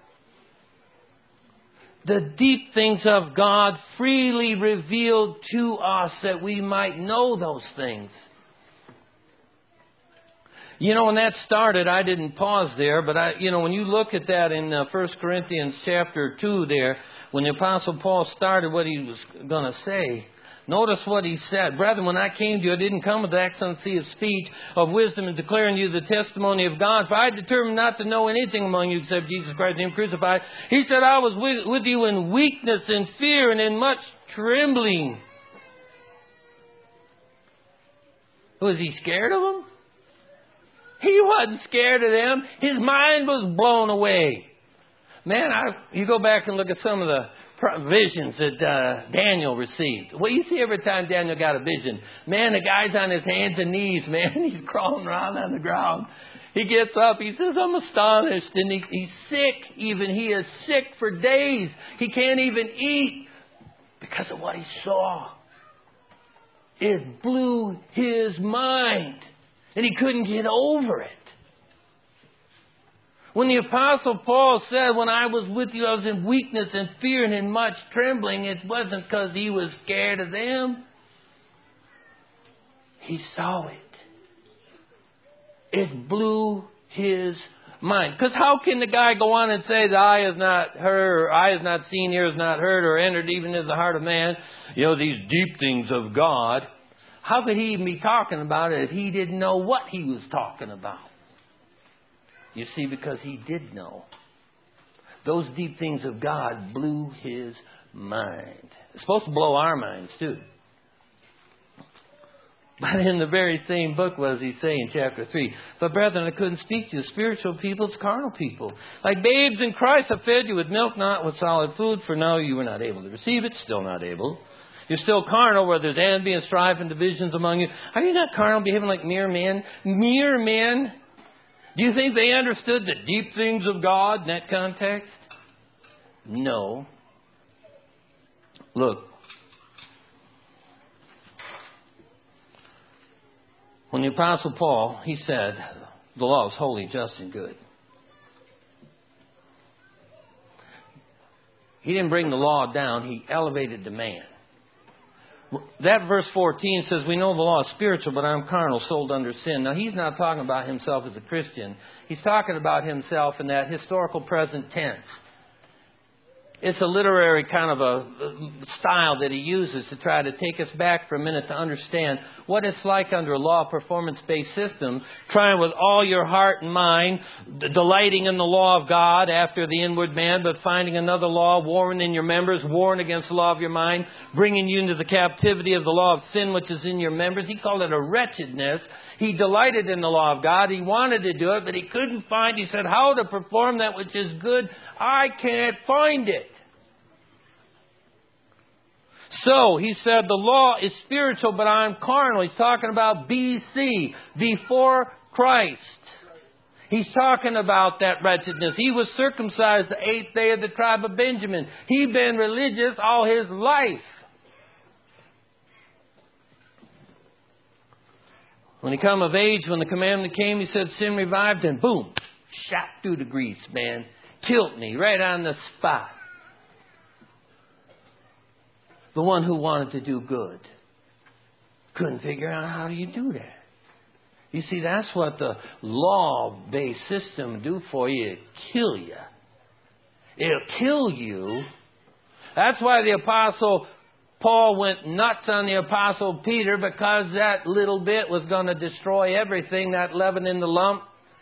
The deep things of God freely revealed to us that we might know those things. You know, when that started, I didn't pause there, but when you look at that in 1 Corinthians chapter 2 there, when the Apostle Paul started what he was going to say, notice what he said. Brethren, when I came to you, I didn't come with the excellency of speech, of wisdom, and declaring to you the testimony of God. For I determined not to know anything among you except Jesus Christ and Him crucified. He said, I was with you in weakness and fear and in much trembling. Was he scared of them? He wasn't scared of them. His mind was blown away. Man, you go back and look at some of the visions that Daniel received. What you see every time Daniel got a vision, man, the guy's on his hands and knees, man. He's crawling around on the ground. He gets up. He says, I'm astonished. And he's sick even. He is sick for days. He can't even eat because of what he saw. It blew his mind. And he couldn't get over it. When the Apostle Paul said, when I was with you, I was in weakness and fear and in much trembling, it wasn't because he was scared of them. He saw it. It blew his mind. Because how can the guy go on and say, the eye has not heard, or eye has not seen, ear has not heard, or entered even into the heart of man, these deep things of God? How could he even be talking about it if he didn't know what he was talking about? You see, because he did know. Those deep things of God blew his mind. It's supposed to blow our minds too. But in the very same book, what does he say in chapter 3? But brethren, I couldn't speak to you spiritual people, it's carnal people. Like babes in Christ, I fed you with milk, not with solid food, for now you were not able to receive it, still not able. You're still carnal, where there's envy and strife and divisions among you. Are you not carnal, behaving like mere men? Mere men? Do you think they understood the deep things of God in that context? No. Look. When the Apostle Paul, he said, the law is holy, just, and good. He didn't bring the law down, he elevated the man. That verse 14 says, we know the law is spiritual, but I'm carnal, sold under sin. Now, he's not talking about himself as a Christian. He's talking about himself in that historical present tense. It's a literary kind of a style that he uses to try to take us back for a minute to understand what it's like under a law performance-based system, trying with all your heart and mind, delighting in the law of God after the inward man, but finding another law, warring in your members, warring against the law of your mind, bringing you into the captivity of the law of sin which is in your members. He called it a wretchedness. He delighted in the law of God. He wanted to do it, but he couldn't find, he said, how to perform that which is good. I can't find it. So, he said the law is spiritual, but I'm carnal. He's talking about BC, before Christ. He's talking about that wretchedness. He was circumcised the 8th day of the tribe of Benjamin. He'd been religious all his life. When he come of age, when the commandment came, he said sin revived, and boom, shot through the grease, man. Killed me right on the spot. The one who wanted to do good couldn't figure out how do you do that. You see, that's what the law-based system will do for you. It'll kill you. It'll kill you. That's why the Apostle Paul went nuts on the Apostle Peter, because that little bit was going to destroy everything, that leaven in the lump.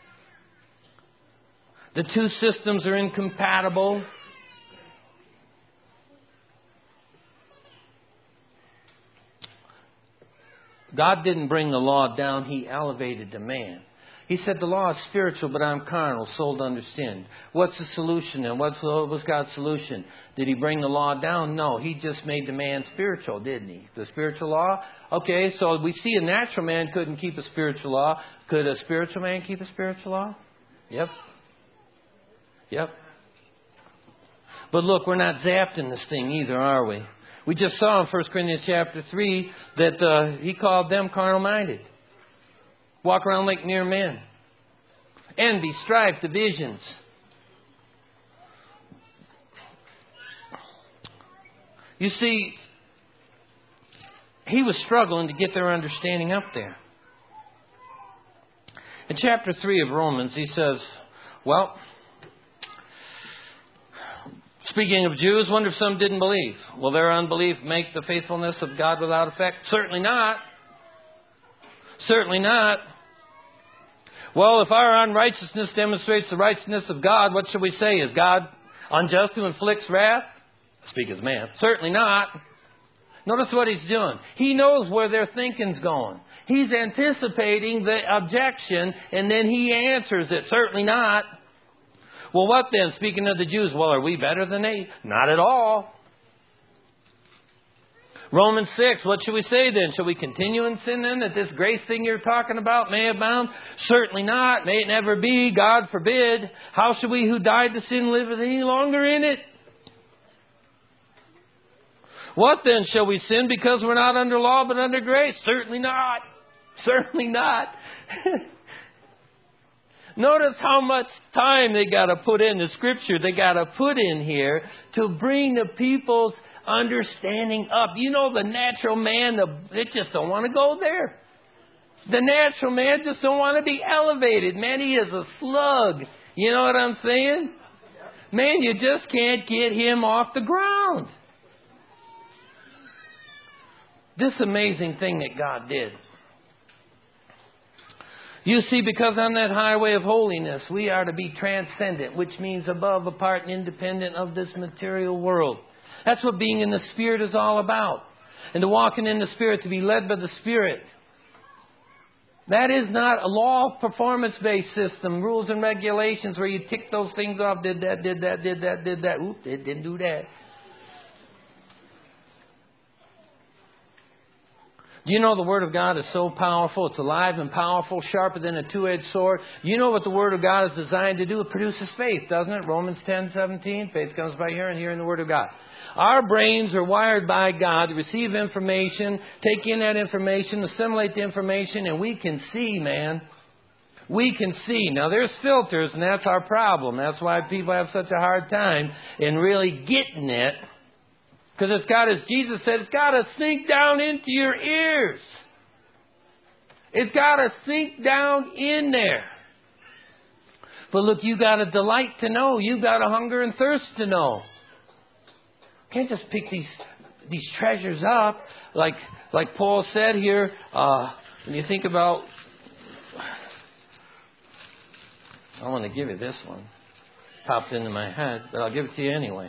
The two systems are incompatible. God didn't bring the law down. He elevated the man. He said the law is spiritual, but I'm carnal, soul to understand. What's the solution then? What was God's solution? Did He bring the law down? No. He just made the man spiritual, didn't He? The spiritual law? Okay, so we see a natural man couldn't keep a spiritual law. Could a spiritual man keep a spiritual law? Yep. Yep. But look, we're not zapped in this thing either, are we? We just saw in 1 Corinthians chapter 3 that he called them carnal-minded. Walk around like mere men. Envy, strife, divisions. You see, he was struggling to get their understanding up there. In chapter 3 of Romans, he says, well, speaking of Jews, wonder if some didn't believe. Will their unbelief make the faithfulness of God without effect? Certainly not. Certainly not. Well, if our unrighteousness demonstrates the righteousness of God, what should we say? Is God unjust who inflicts wrath? Speak as man. Certainly not. Notice what he's doing. He knows where their thinking's going. He's anticipating the objection, and then he answers it. Certainly not. Well, what then? Speaking of the Jews, well, are we better than they? Not at all. Romans 6, what should we say then? Shall we continue in sin then, that this grace thing you're talking about may abound? Certainly not. May it never be. God forbid. How should we who died to sin live any longer in it? What then? Shall we sin because we're not under law but under grace? Certainly not. Certainly not. Notice how much time they got to put in the Scripture. They got to put in here to bring the people's understanding up. You know, the natural man, they just don't want to go there. The natural man just don't want to be elevated. Man, he is a slug. You know what I'm saying? Man, you just can't get him off the ground. This amazing thing that God did. You see, because on that highway of holiness, we are to be transcendent, which means above, apart, and independent of this material world. That's what being in the Spirit is all about. And to walking in the Spirit, to be led by the Spirit. That is not a law performance-based system, rules and regulations where you tick those things off, did that, did that, did that, did that. Oop, it didn't do that. Do you know the Word of God is so powerful? It's alive and powerful, sharper than a two-edged sword. You know what the Word of God is designed to do? It produces faith, doesn't it? Romans 10:17. Faith comes by hearing, hearing the Word of God. Our brains are wired by God to receive information, take in that information, assimilate the information, and we can see, man. We can see. Now, there's filters, and that's our problem. That's why people have such a hard time in really getting it. Because it's got, as Jesus said, it's got to sink down into your ears. It's got to sink down in there. But look, you got a delight to know. You got a hunger and thirst to know. You can't just pick these treasures up. Like Paul said here, when you think about... I want to give you this one. Popped into my head, but I'll give it to you anyway.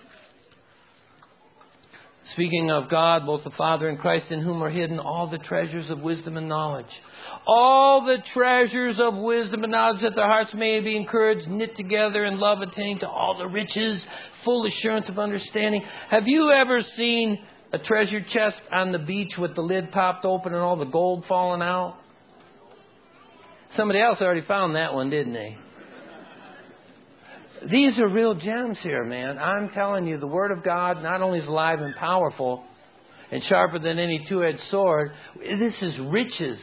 Speaking of God, both the Father and Christ, in whom are hidden all the treasures of wisdom and knowledge. All the treasures of wisdom and knowledge, that their hearts may be encouraged, knit together in love, attain to all the riches, full assurance of understanding. Have you ever seen A treasure chest on the beach with the lid popped open and all the gold falling out? Somebody else already found that one, didn't they? These are real gems here, man. I'm telling you, the Word of God not only is alive and powerful and sharper than any two-edged sword, this is riches.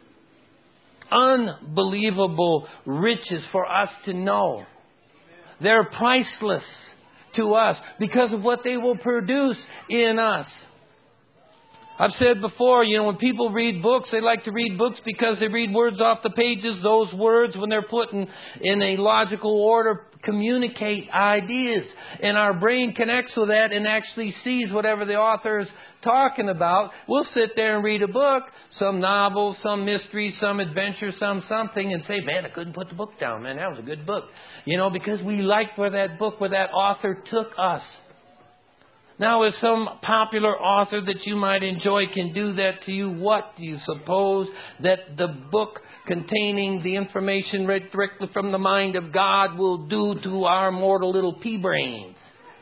Unbelievable riches for us to know. They're priceless to us because of what they will produce in us. I've said before, when people read books, they like to read books because they read words off the pages. Those words, when they're put in a logical order, communicate ideas. And our brain connects with that and actually sees whatever the author is talking about. We'll sit there and read a book, some novel, some mystery, some adventure, some something, and say, man, I couldn't put the book down, man. That was a good book. Because we liked where that author took us. Now, if some popular author that you might enjoy can do that to you, what do you suppose that the book containing the information read directly from the mind of God will do to our mortal little pea brains?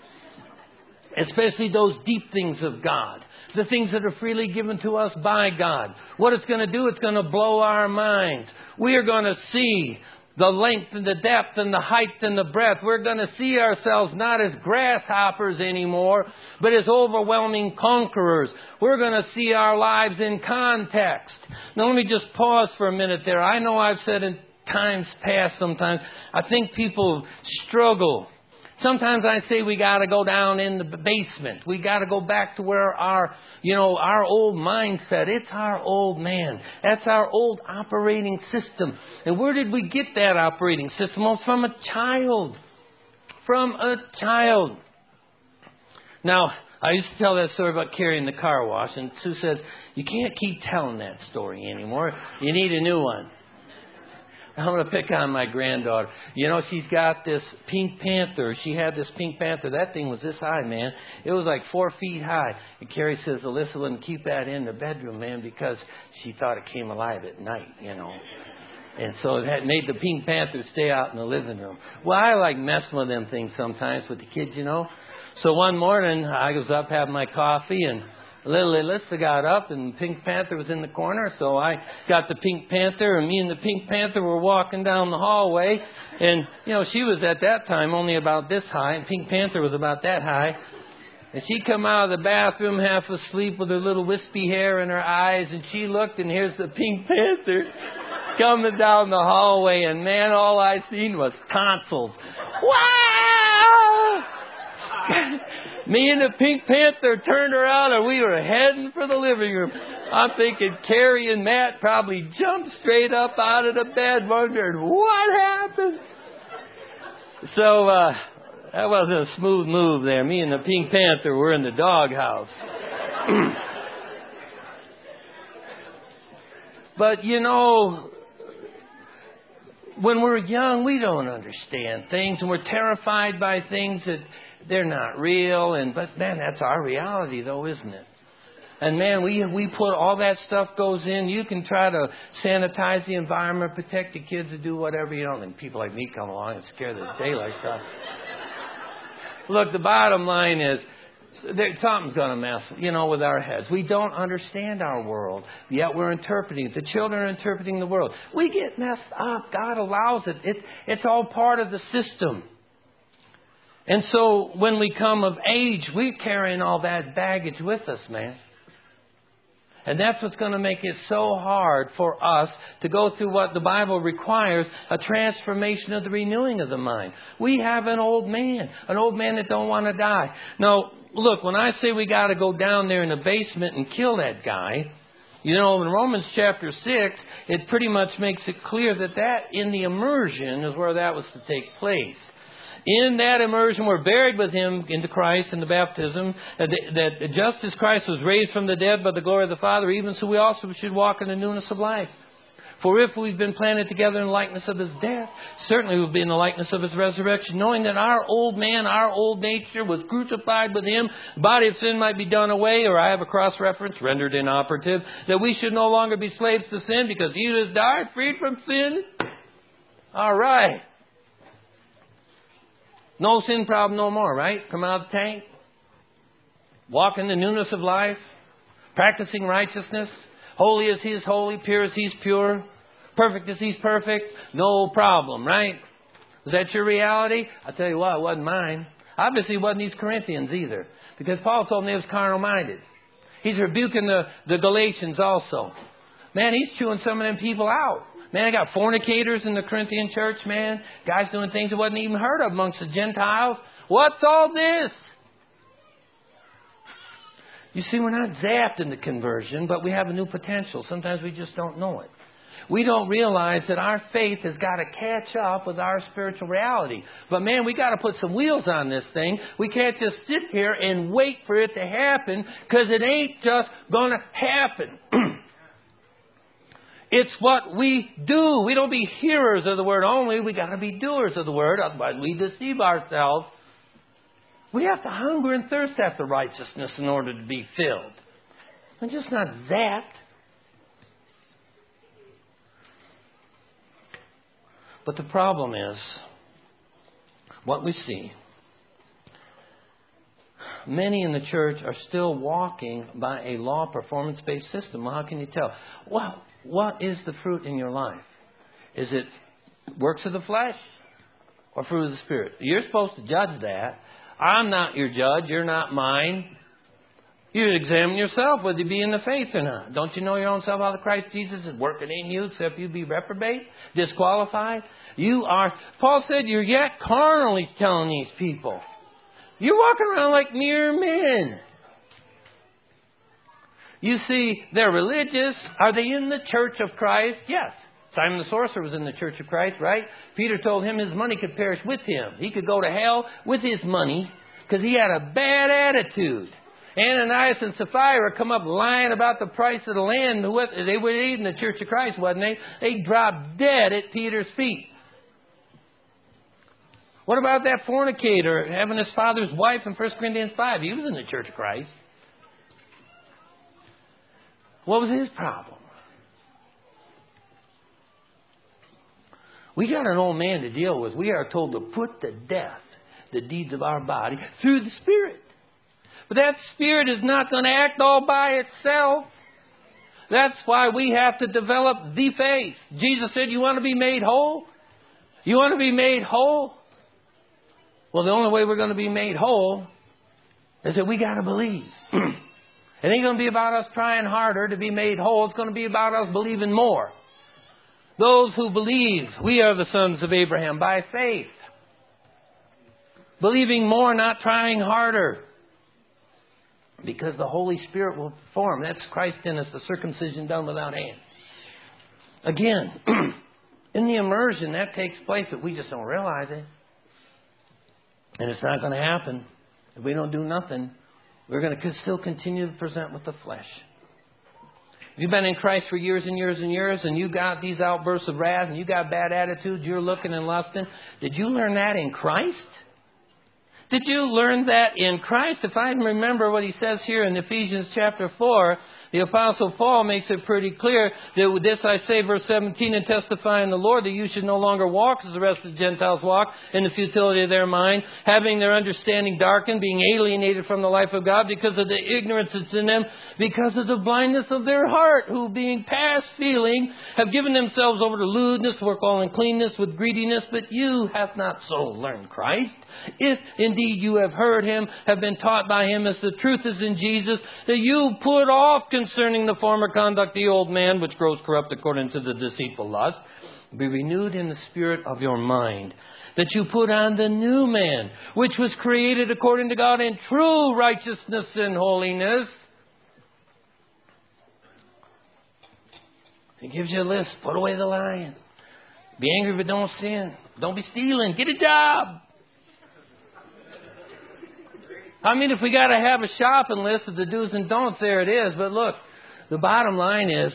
Especially those deep things of God. The things that are freely given to us by God. What it's going to do, it's going to blow our minds. We are going to see the length and the depth and the height and the breadth. We're going to see ourselves not as grasshoppers anymore, but as overwhelming conquerors. We're going to see our lives in context. Now let me just pause for a minute there. I know I've said in times past sometimes, I think people struggle. Sometimes I say we got to go down in the basement. We got to go back to where our old mindset. It's our old man. That's our old operating system. And where did we get that operating system? Well, from a child. From a child. Now, I used to tell that story about carrying the car wash, and Sue says, you can't keep telling that story anymore. You need a new one. I'm going to pick on my granddaughter. She's got this Pink Panther. She had this Pink Panther. That thing was this high, man. It was like 4 feet high. And Carrie says Alyssa wouldn't keep that in the bedroom, man, because she thought it came alive at night, And so that made the Pink Panther stay out in the living room. Well, I like messing with them things sometimes with the kids, So one morning, I was up having my coffee, and little Alyssa got up, and Pink Panther was in the corner. So I got the Pink Panther, and me and the Pink Panther were walking down the hallway. And, she was at that time only about this high, and Pink Panther was about that high. And she come out of the bathroom half asleep with her little wispy hair in her eyes, and she looked, and here's the Pink Panther coming down the hallway. And, man, all I seen was tonsils. Wow! Me and the Pink Panther turned around and we were heading for the living room. I'm thinking Carrie and Matt probably jumped straight up out of the bed wondering what happened. So that wasn't a smooth move there. Me and the Pink Panther were in the doghouse. But when we're young, we don't understand things, and we're terrified by things that they're not real. But man, that's our reality, though, isn't it? And man, we put all that stuff goes in. You can try to sanitize the environment, protect the kids, and do whatever and people like me come along and scare the daylights out. Look, the bottom line is something's going to mess, with our heads. We don't understand our world, yet we're interpreting it. The children are interpreting the world. We get messed up. God allows it. It's all part of the system. And so when we come of age, we're carrying all that baggage with us, man. And that's what's going to make it so hard for us to go through what the Bible requires, a transformation of the renewing of the mind. We have an old man that don't want to die. Now, look, when I say we got to go down there in the basement and kill that guy, in Romans chapter 6, it pretty much makes it clear that in the immersion is where that was to take place. In that immersion, we're buried with Him into Christ in the baptism, that just as Christ was raised from the dead by the glory of the Father, even so we also should walk in the newness of life. For if we've been planted together in the likeness of His death, certainly we'll be in the likeness of His resurrection, knowing that our old man, our old nature was crucified with Him, the body of sin might be done away, or I have a cross-reference, rendered inoperative, that we should no longer be slaves to sin, because He who has died, freed from sin. All right. No sin problem no more, right? Come out of the tank. walk in the newness of life, practicing righteousness, holy as He is holy, pure as He's pure, perfect as He's perfect, no problem, right? Is that your reality? I'll tell you what, it wasn't mine. Obviously, it wasn't these Corinthians either, because Paul told them they was carnal-minded. He's rebuking the Galatians also. Man, he's chewing some of them people out. Man, they got fornicators in the Corinthian church, man. Guys doing things that wasn't even heard of amongst the Gentiles. What's all this? You see, we're not zapped into conversion, but we have a new potential. Sometimes we just don't know it. We don't realize that our faith has got to catch up with our spiritual reality. But man, we got to put some wheels on this thing. We can't just sit here and wait for it to happen, because it ain't just going to happen. It's what we do. We don't be hearers of the word only. We got to be doers of the word. Otherwise, we deceive ourselves. We have to hunger and thirst after righteousness in order to be filled. And just not zapped. But the problem is, what we see, many in the church are still walking by a law performance-based system. Well, how can you tell? Well, what is the fruit in your life? Is it works of the flesh or fruit of the Spirit? You're supposed to judge that. I'm not your judge. You're not mine. You examine yourself whether you be in the faith or not. Don't you know your own self how the Christ Jesus is working in you, except you be reprobate, disqualified? You are, Paul said, you're yet carnally telling these people. You're walking around like mere men. You see, they're religious. Are they in the church of Christ? Yes. Simon the sorcerer was in the church of Christ, right? Peter told him his money could perish with him. He could go to hell with his money because he had a bad attitude. Ananias and Sapphira come up lying about the price of the land. They were in the church of Christ, wasn't they? They dropped dead at Peter's feet. What about that fornicator having his father's wife in 1 Corinthians 5? He was in the church of Christ. What was his problem? We got an old man to deal with. We are told to put to death the deeds of our body through the Spirit. But that Spirit is not going to act all by itself. That's why we have to develop the faith. Jesus said, you want to be made whole? You want to be made whole? Well, the only way we're going to be made whole is that we got to believe. It ain't going to be about us trying harder to be made whole. It's going to be about us believing more. Those who believe, we are the sons of Abraham by faith. Believing more, not trying harder. Because the Holy Spirit will perform. That's Christ in us, the circumcision done without hands. Again, in the immersion, that takes place, but we just don't realize it. And it's not going to happen. If we don't do nothing, we're going to still continue to present with the flesh. If you've been in Christ for years and years and years, and you got these outbursts of wrath, and you got bad attitudes, you're looking and lusting, did you learn that in Christ? Did you learn that in Christ? If I remember what he says here in Ephesians chapter 4, the Apostle Paul makes it pretty clear that with this I say, verse 17, and testify in the Lord that you should no longer walk as the rest of the Gentiles walk in the futility of their mind, having their understanding darkened, being alienated from the life of God because of the ignorance that's in them, because of the blindness of their heart, who being past feeling have given themselves over to lewdness, work all uncleanness with greediness, but you have not so learned Christ. If indeed you have heard him, have been taught by him as the truth is in Jesus, that you put off concerning the former conduct the old man, which grows corrupt according to the deceitful lust. Be renewed in the spirit of your mind, that you put on the new man, which was created according to God in true righteousness and holiness. He gives you a list. Put away the lying. Be angry but don't sin. Don't be stealing. Get a job. I mean, if we got to have a shopping list of the do's and don'ts, there it is. But look, the bottom line is,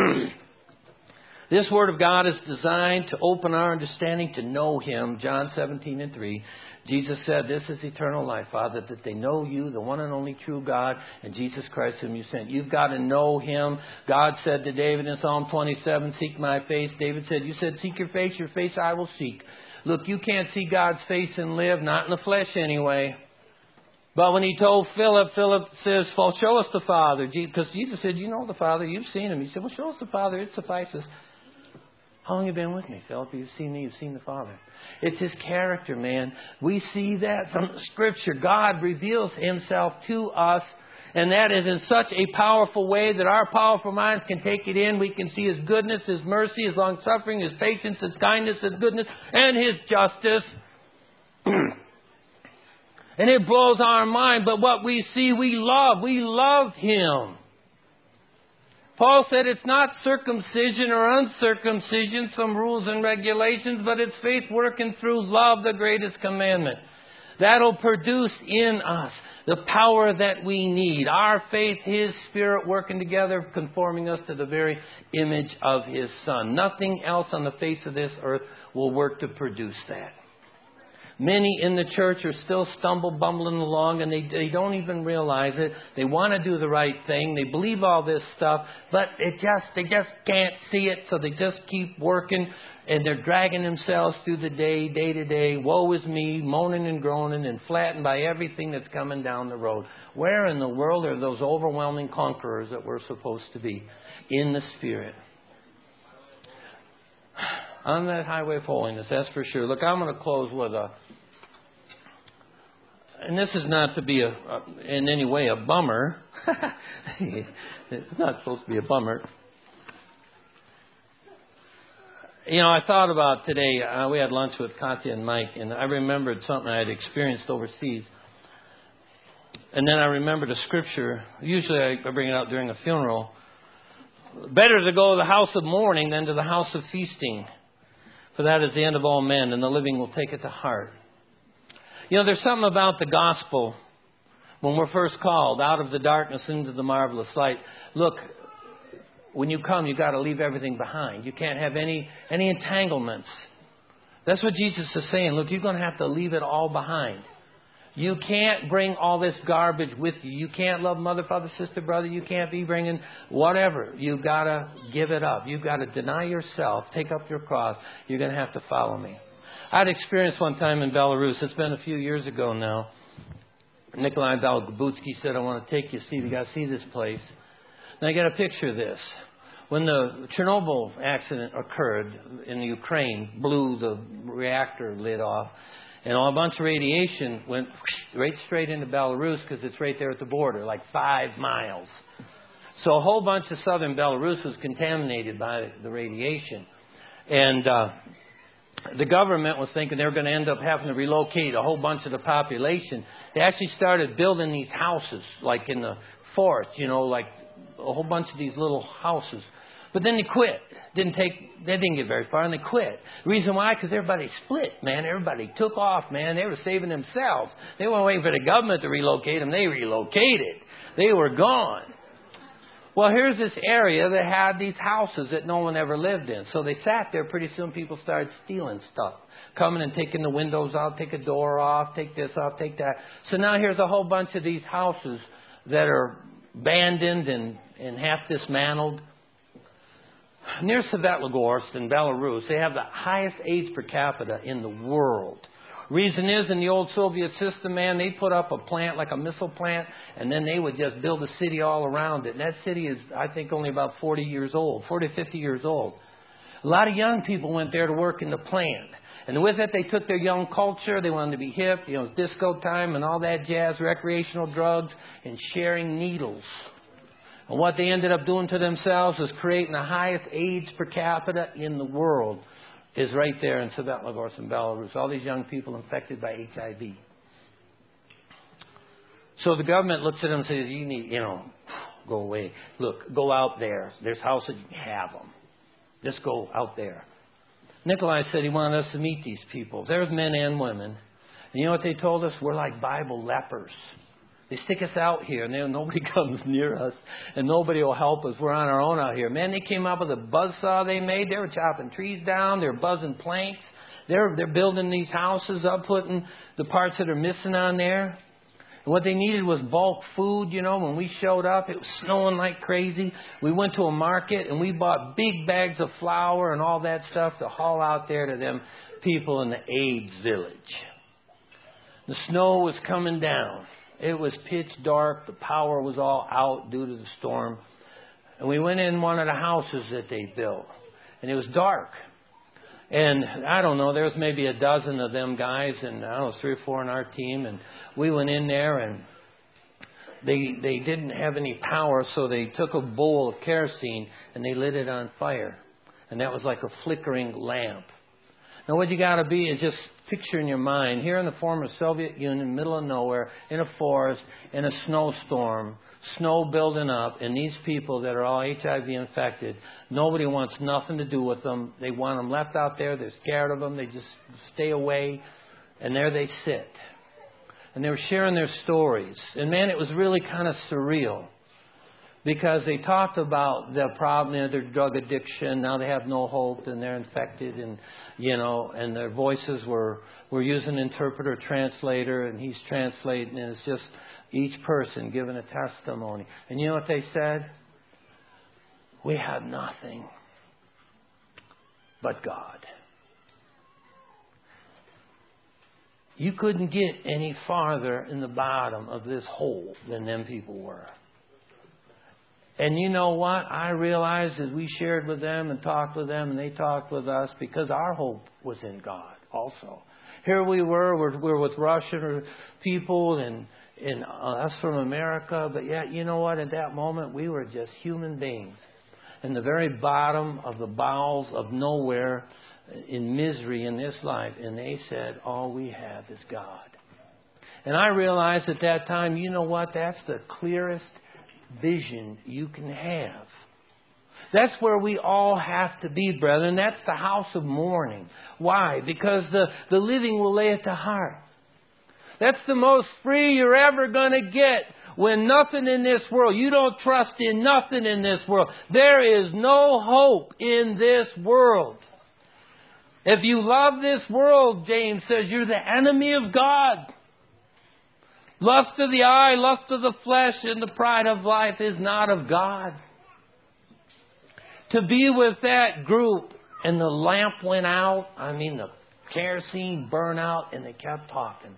this Word of God is designed to open our understanding to know Him. John 17:3. Jesus said, this is eternal life, Father, that they know you, the one and only true God, and Jesus Christ whom you sent. You've got to know Him. God said to David in Psalm 27, seek my face. David said, you said, seek your face I will seek. Look, you can't see God's face and live, not in the flesh anyway. But when he told Philip, Philip says, well, show us the Father. Because Jesus said, you know the Father, you've seen him. He said, well, show us the Father, it suffices. How long have you been with me, Philip? You've seen me, you've seen the Father. It's his character, man. We see that from Scripture. God reveals himself to us, and that is in such a powerful way that our powerful minds can take it in. We can see his goodness, his mercy, his long-suffering, his patience, his kindness, his goodness, and his justice. And it blows our mind. But what we see, we love. We love him. Paul said it's not circumcision or uncircumcision, some rules and regulations, but it's faith working through love, the greatest commandment. That'll produce in us the power that we need. Our faith, his Spirit working together, conforming us to the very image of his Son. Nothing else on the face of this earth will work to produce that. Many in the church are still bumbling along, and they don't even realize it. They want to do the right thing. They believe all this stuff, but they just can't see it, so they just keep working, and they're dragging themselves through the day to day. Woe is me, moaning and groaning, and flattened by everything that's coming down the road. Where in the world are those overwhelming conquerors that we're supposed to be? In the Spirit. On that highway of holiness, that's for sure. Look, I'm going to close with and this is not to be in any way a bummer. It's not supposed to be a bummer. You know, I thought about today, we had lunch with Katya and Mike, and I remembered something I had experienced overseas. And then I remembered a scripture. Usually I bring it out during a funeral. Better to go to the house of mourning than to the house of feasting. For that is the end of all men, and the living will take it to heart. You know, there's something about the gospel when we're first called out of the darkness into the marvelous light. Look, when you come, you've got to leave everything behind. You can't have any entanglements. That's what Jesus is saying. Look, you're going to have to leave it all behind. You can't bring all this garbage with you. You can't love mother, father, sister, brother. You can't be bringing whatever. You've got to give it up. You've got to deny yourself, take up your cross. You're going to have to follow me. I'd experienced one time in Belarus. It's been a few years ago now. Nikolai Balgabutsky said, I want to take you, you got to see this place. And I got a picture of this. When the Chernobyl accident occurred in the Ukraine, blew the reactor lid off, and a bunch of radiation went right straight into Belarus because it's right there at the border, like 5 miles. So a whole bunch of southern Belarus was contaminated by the radiation. And the government was thinking they were going to end up having to relocate a whole bunch of the population. They actually started building these houses, like in the forest, like a whole bunch of these little houses. But then they quit. They didn't get very far, and they quit. The reason why? Because everybody split, man. Everybody took off, man. They were saving themselves. They weren't waiting for the government to relocate them. They relocated. They were gone. Well, here's this area that had these houses that no one ever lived in. So they sat there. Pretty soon people started stealing stuff. Coming and taking the windows out, take a door off, take this off, take that. So now here's a whole bunch of these houses that are abandoned and half dismantled. Near Svetogorsk in Belarus, they have the highest AIDS per capita in the world. Reason is, in the old Soviet system, man, they put up a plant like a missile plant, and then they would just build a city all around it. And that city is, I think, only about 40 to 50 years old. A lot of young people went there to work in the plant. And with it, they took their young culture. They wanted to be hip, disco time and all that jazz, recreational drugs, and sharing needles. And what they ended up doing to themselves is creating the highest AIDS per capita in the world. Is right there in Svetogorsk in Belarus. All these young people infected by HIV. So the government looks at them and says, you need, go away. Look, go out there. There's houses, you can have them. Just go out there. Nikolai said he wanted us to meet these people. There's men and women. And you know what they told us? We're like Bible lepers. They stick us out here, and nobody comes near us, and nobody will help us. We're on our own out here. Man, they came up with a buzzsaw they made. They were chopping trees down. They were buzzing planks. They're building these houses up, putting the parts that are missing on there. And what they needed was bulk food. When we showed up, it was snowing like crazy. We went to a market, and we bought big bags of flour and all that stuff to haul out there to them people in the AIDS village. The snow was coming down. It was pitch dark. The power was all out due to the storm. And we went in one of the houses that they built. And it was dark. And I don't know, there was maybe a dozen of them guys, and I don't know, 3 or 4 on our team. And we went in there, and they didn't have any power, so they took a bowl of kerosene and they lit it on fire. And that was like a flickering lamp. Now what you got to be is just picture in your mind, here in the former Soviet Union, middle of nowhere, in a forest, in a snowstorm, snow building up, and these people that are all HIV infected, nobody wants nothing to do with them. They want them left out there. They're scared of them. They just stay away. And there they sit. And they were sharing their stories. And man, it was really kind of surreal. Because they talked about the problem, their drug addiction. Now they have no hope, and they're infected, and and their voices were using an interpreter, translator, and he's translating, and it's just each person giving a testimony. And you know what they said? We have nothing but God. You couldn't get any farther in the bottom of this hole than them people were. And you know what? I realized as we shared with them and talked with them and they talked with us, because our hope was in God also. Here we we're with Russian people and us from America, but yet, you know what? At that moment, we were just human beings in the very bottom of the bowels of nowhere, in misery in this life. And they said, all we have is God. And I realized at that time, you know what? That's the clearest vision you can have. That's where we all have to be, brethren. That's the house of mourning. Why? Because the living will lay it to heart. That's the most free you're ever going to get when nothing in this world, you don't trust in nothing in this world. There is no hope in this world. If you love this world, James says, you're the enemy of God. Lust of the eye, lust of the flesh, and the pride of life is not of God. To be with that group and the lamp went out, the kerosene burned out, and they kept talking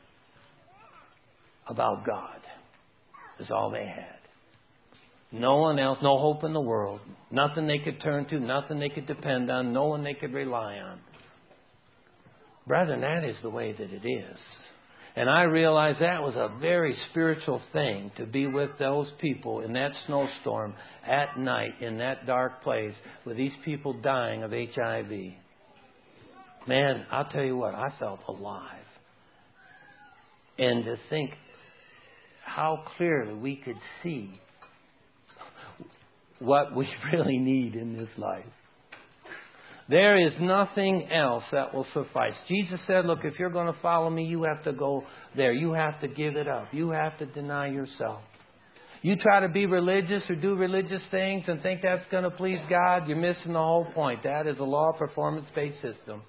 about God. Is all they had. No one else, no hope in the world. Nothing they could turn to, nothing they could depend on, no one they could rely on. Brethren, that is the way that it is. And I realized that was a very spiritual thing, to be with those people in that snowstorm at night in that dark place with these people dying of HIV. Man, I'll tell you what, I felt alive. And to think how clearly we could see what we really need in this life. There is nothing else that will suffice. Jesus said, look, if you're going to follow me, you have to go there. You have to give it up. You have to deny yourself. You try to be religious or do religious things and think that's going to please God, you're missing the whole point. That is a law of performance-based system.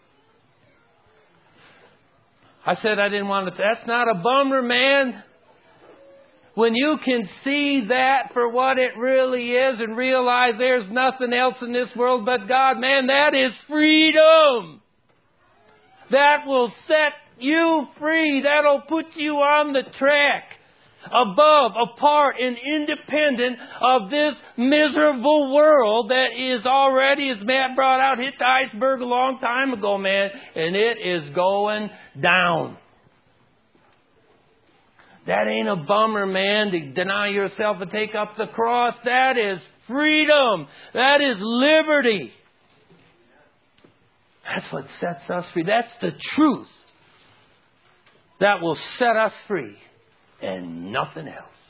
I said I didn't want to. That's not a bummer, man. When you can see that for what it really is and realize there's nothing else in this world but God, man, that is freedom. That will set you free. That'll put you on the track, above, apart, and independent of this miserable world that is already, as Matt brought out, hit the iceberg a long time ago, man, and it is going down. That ain't a bummer, man, to deny yourself and take up the cross. That is freedom. That is liberty. That's what sets us free. That's the truth that will set us free and nothing else.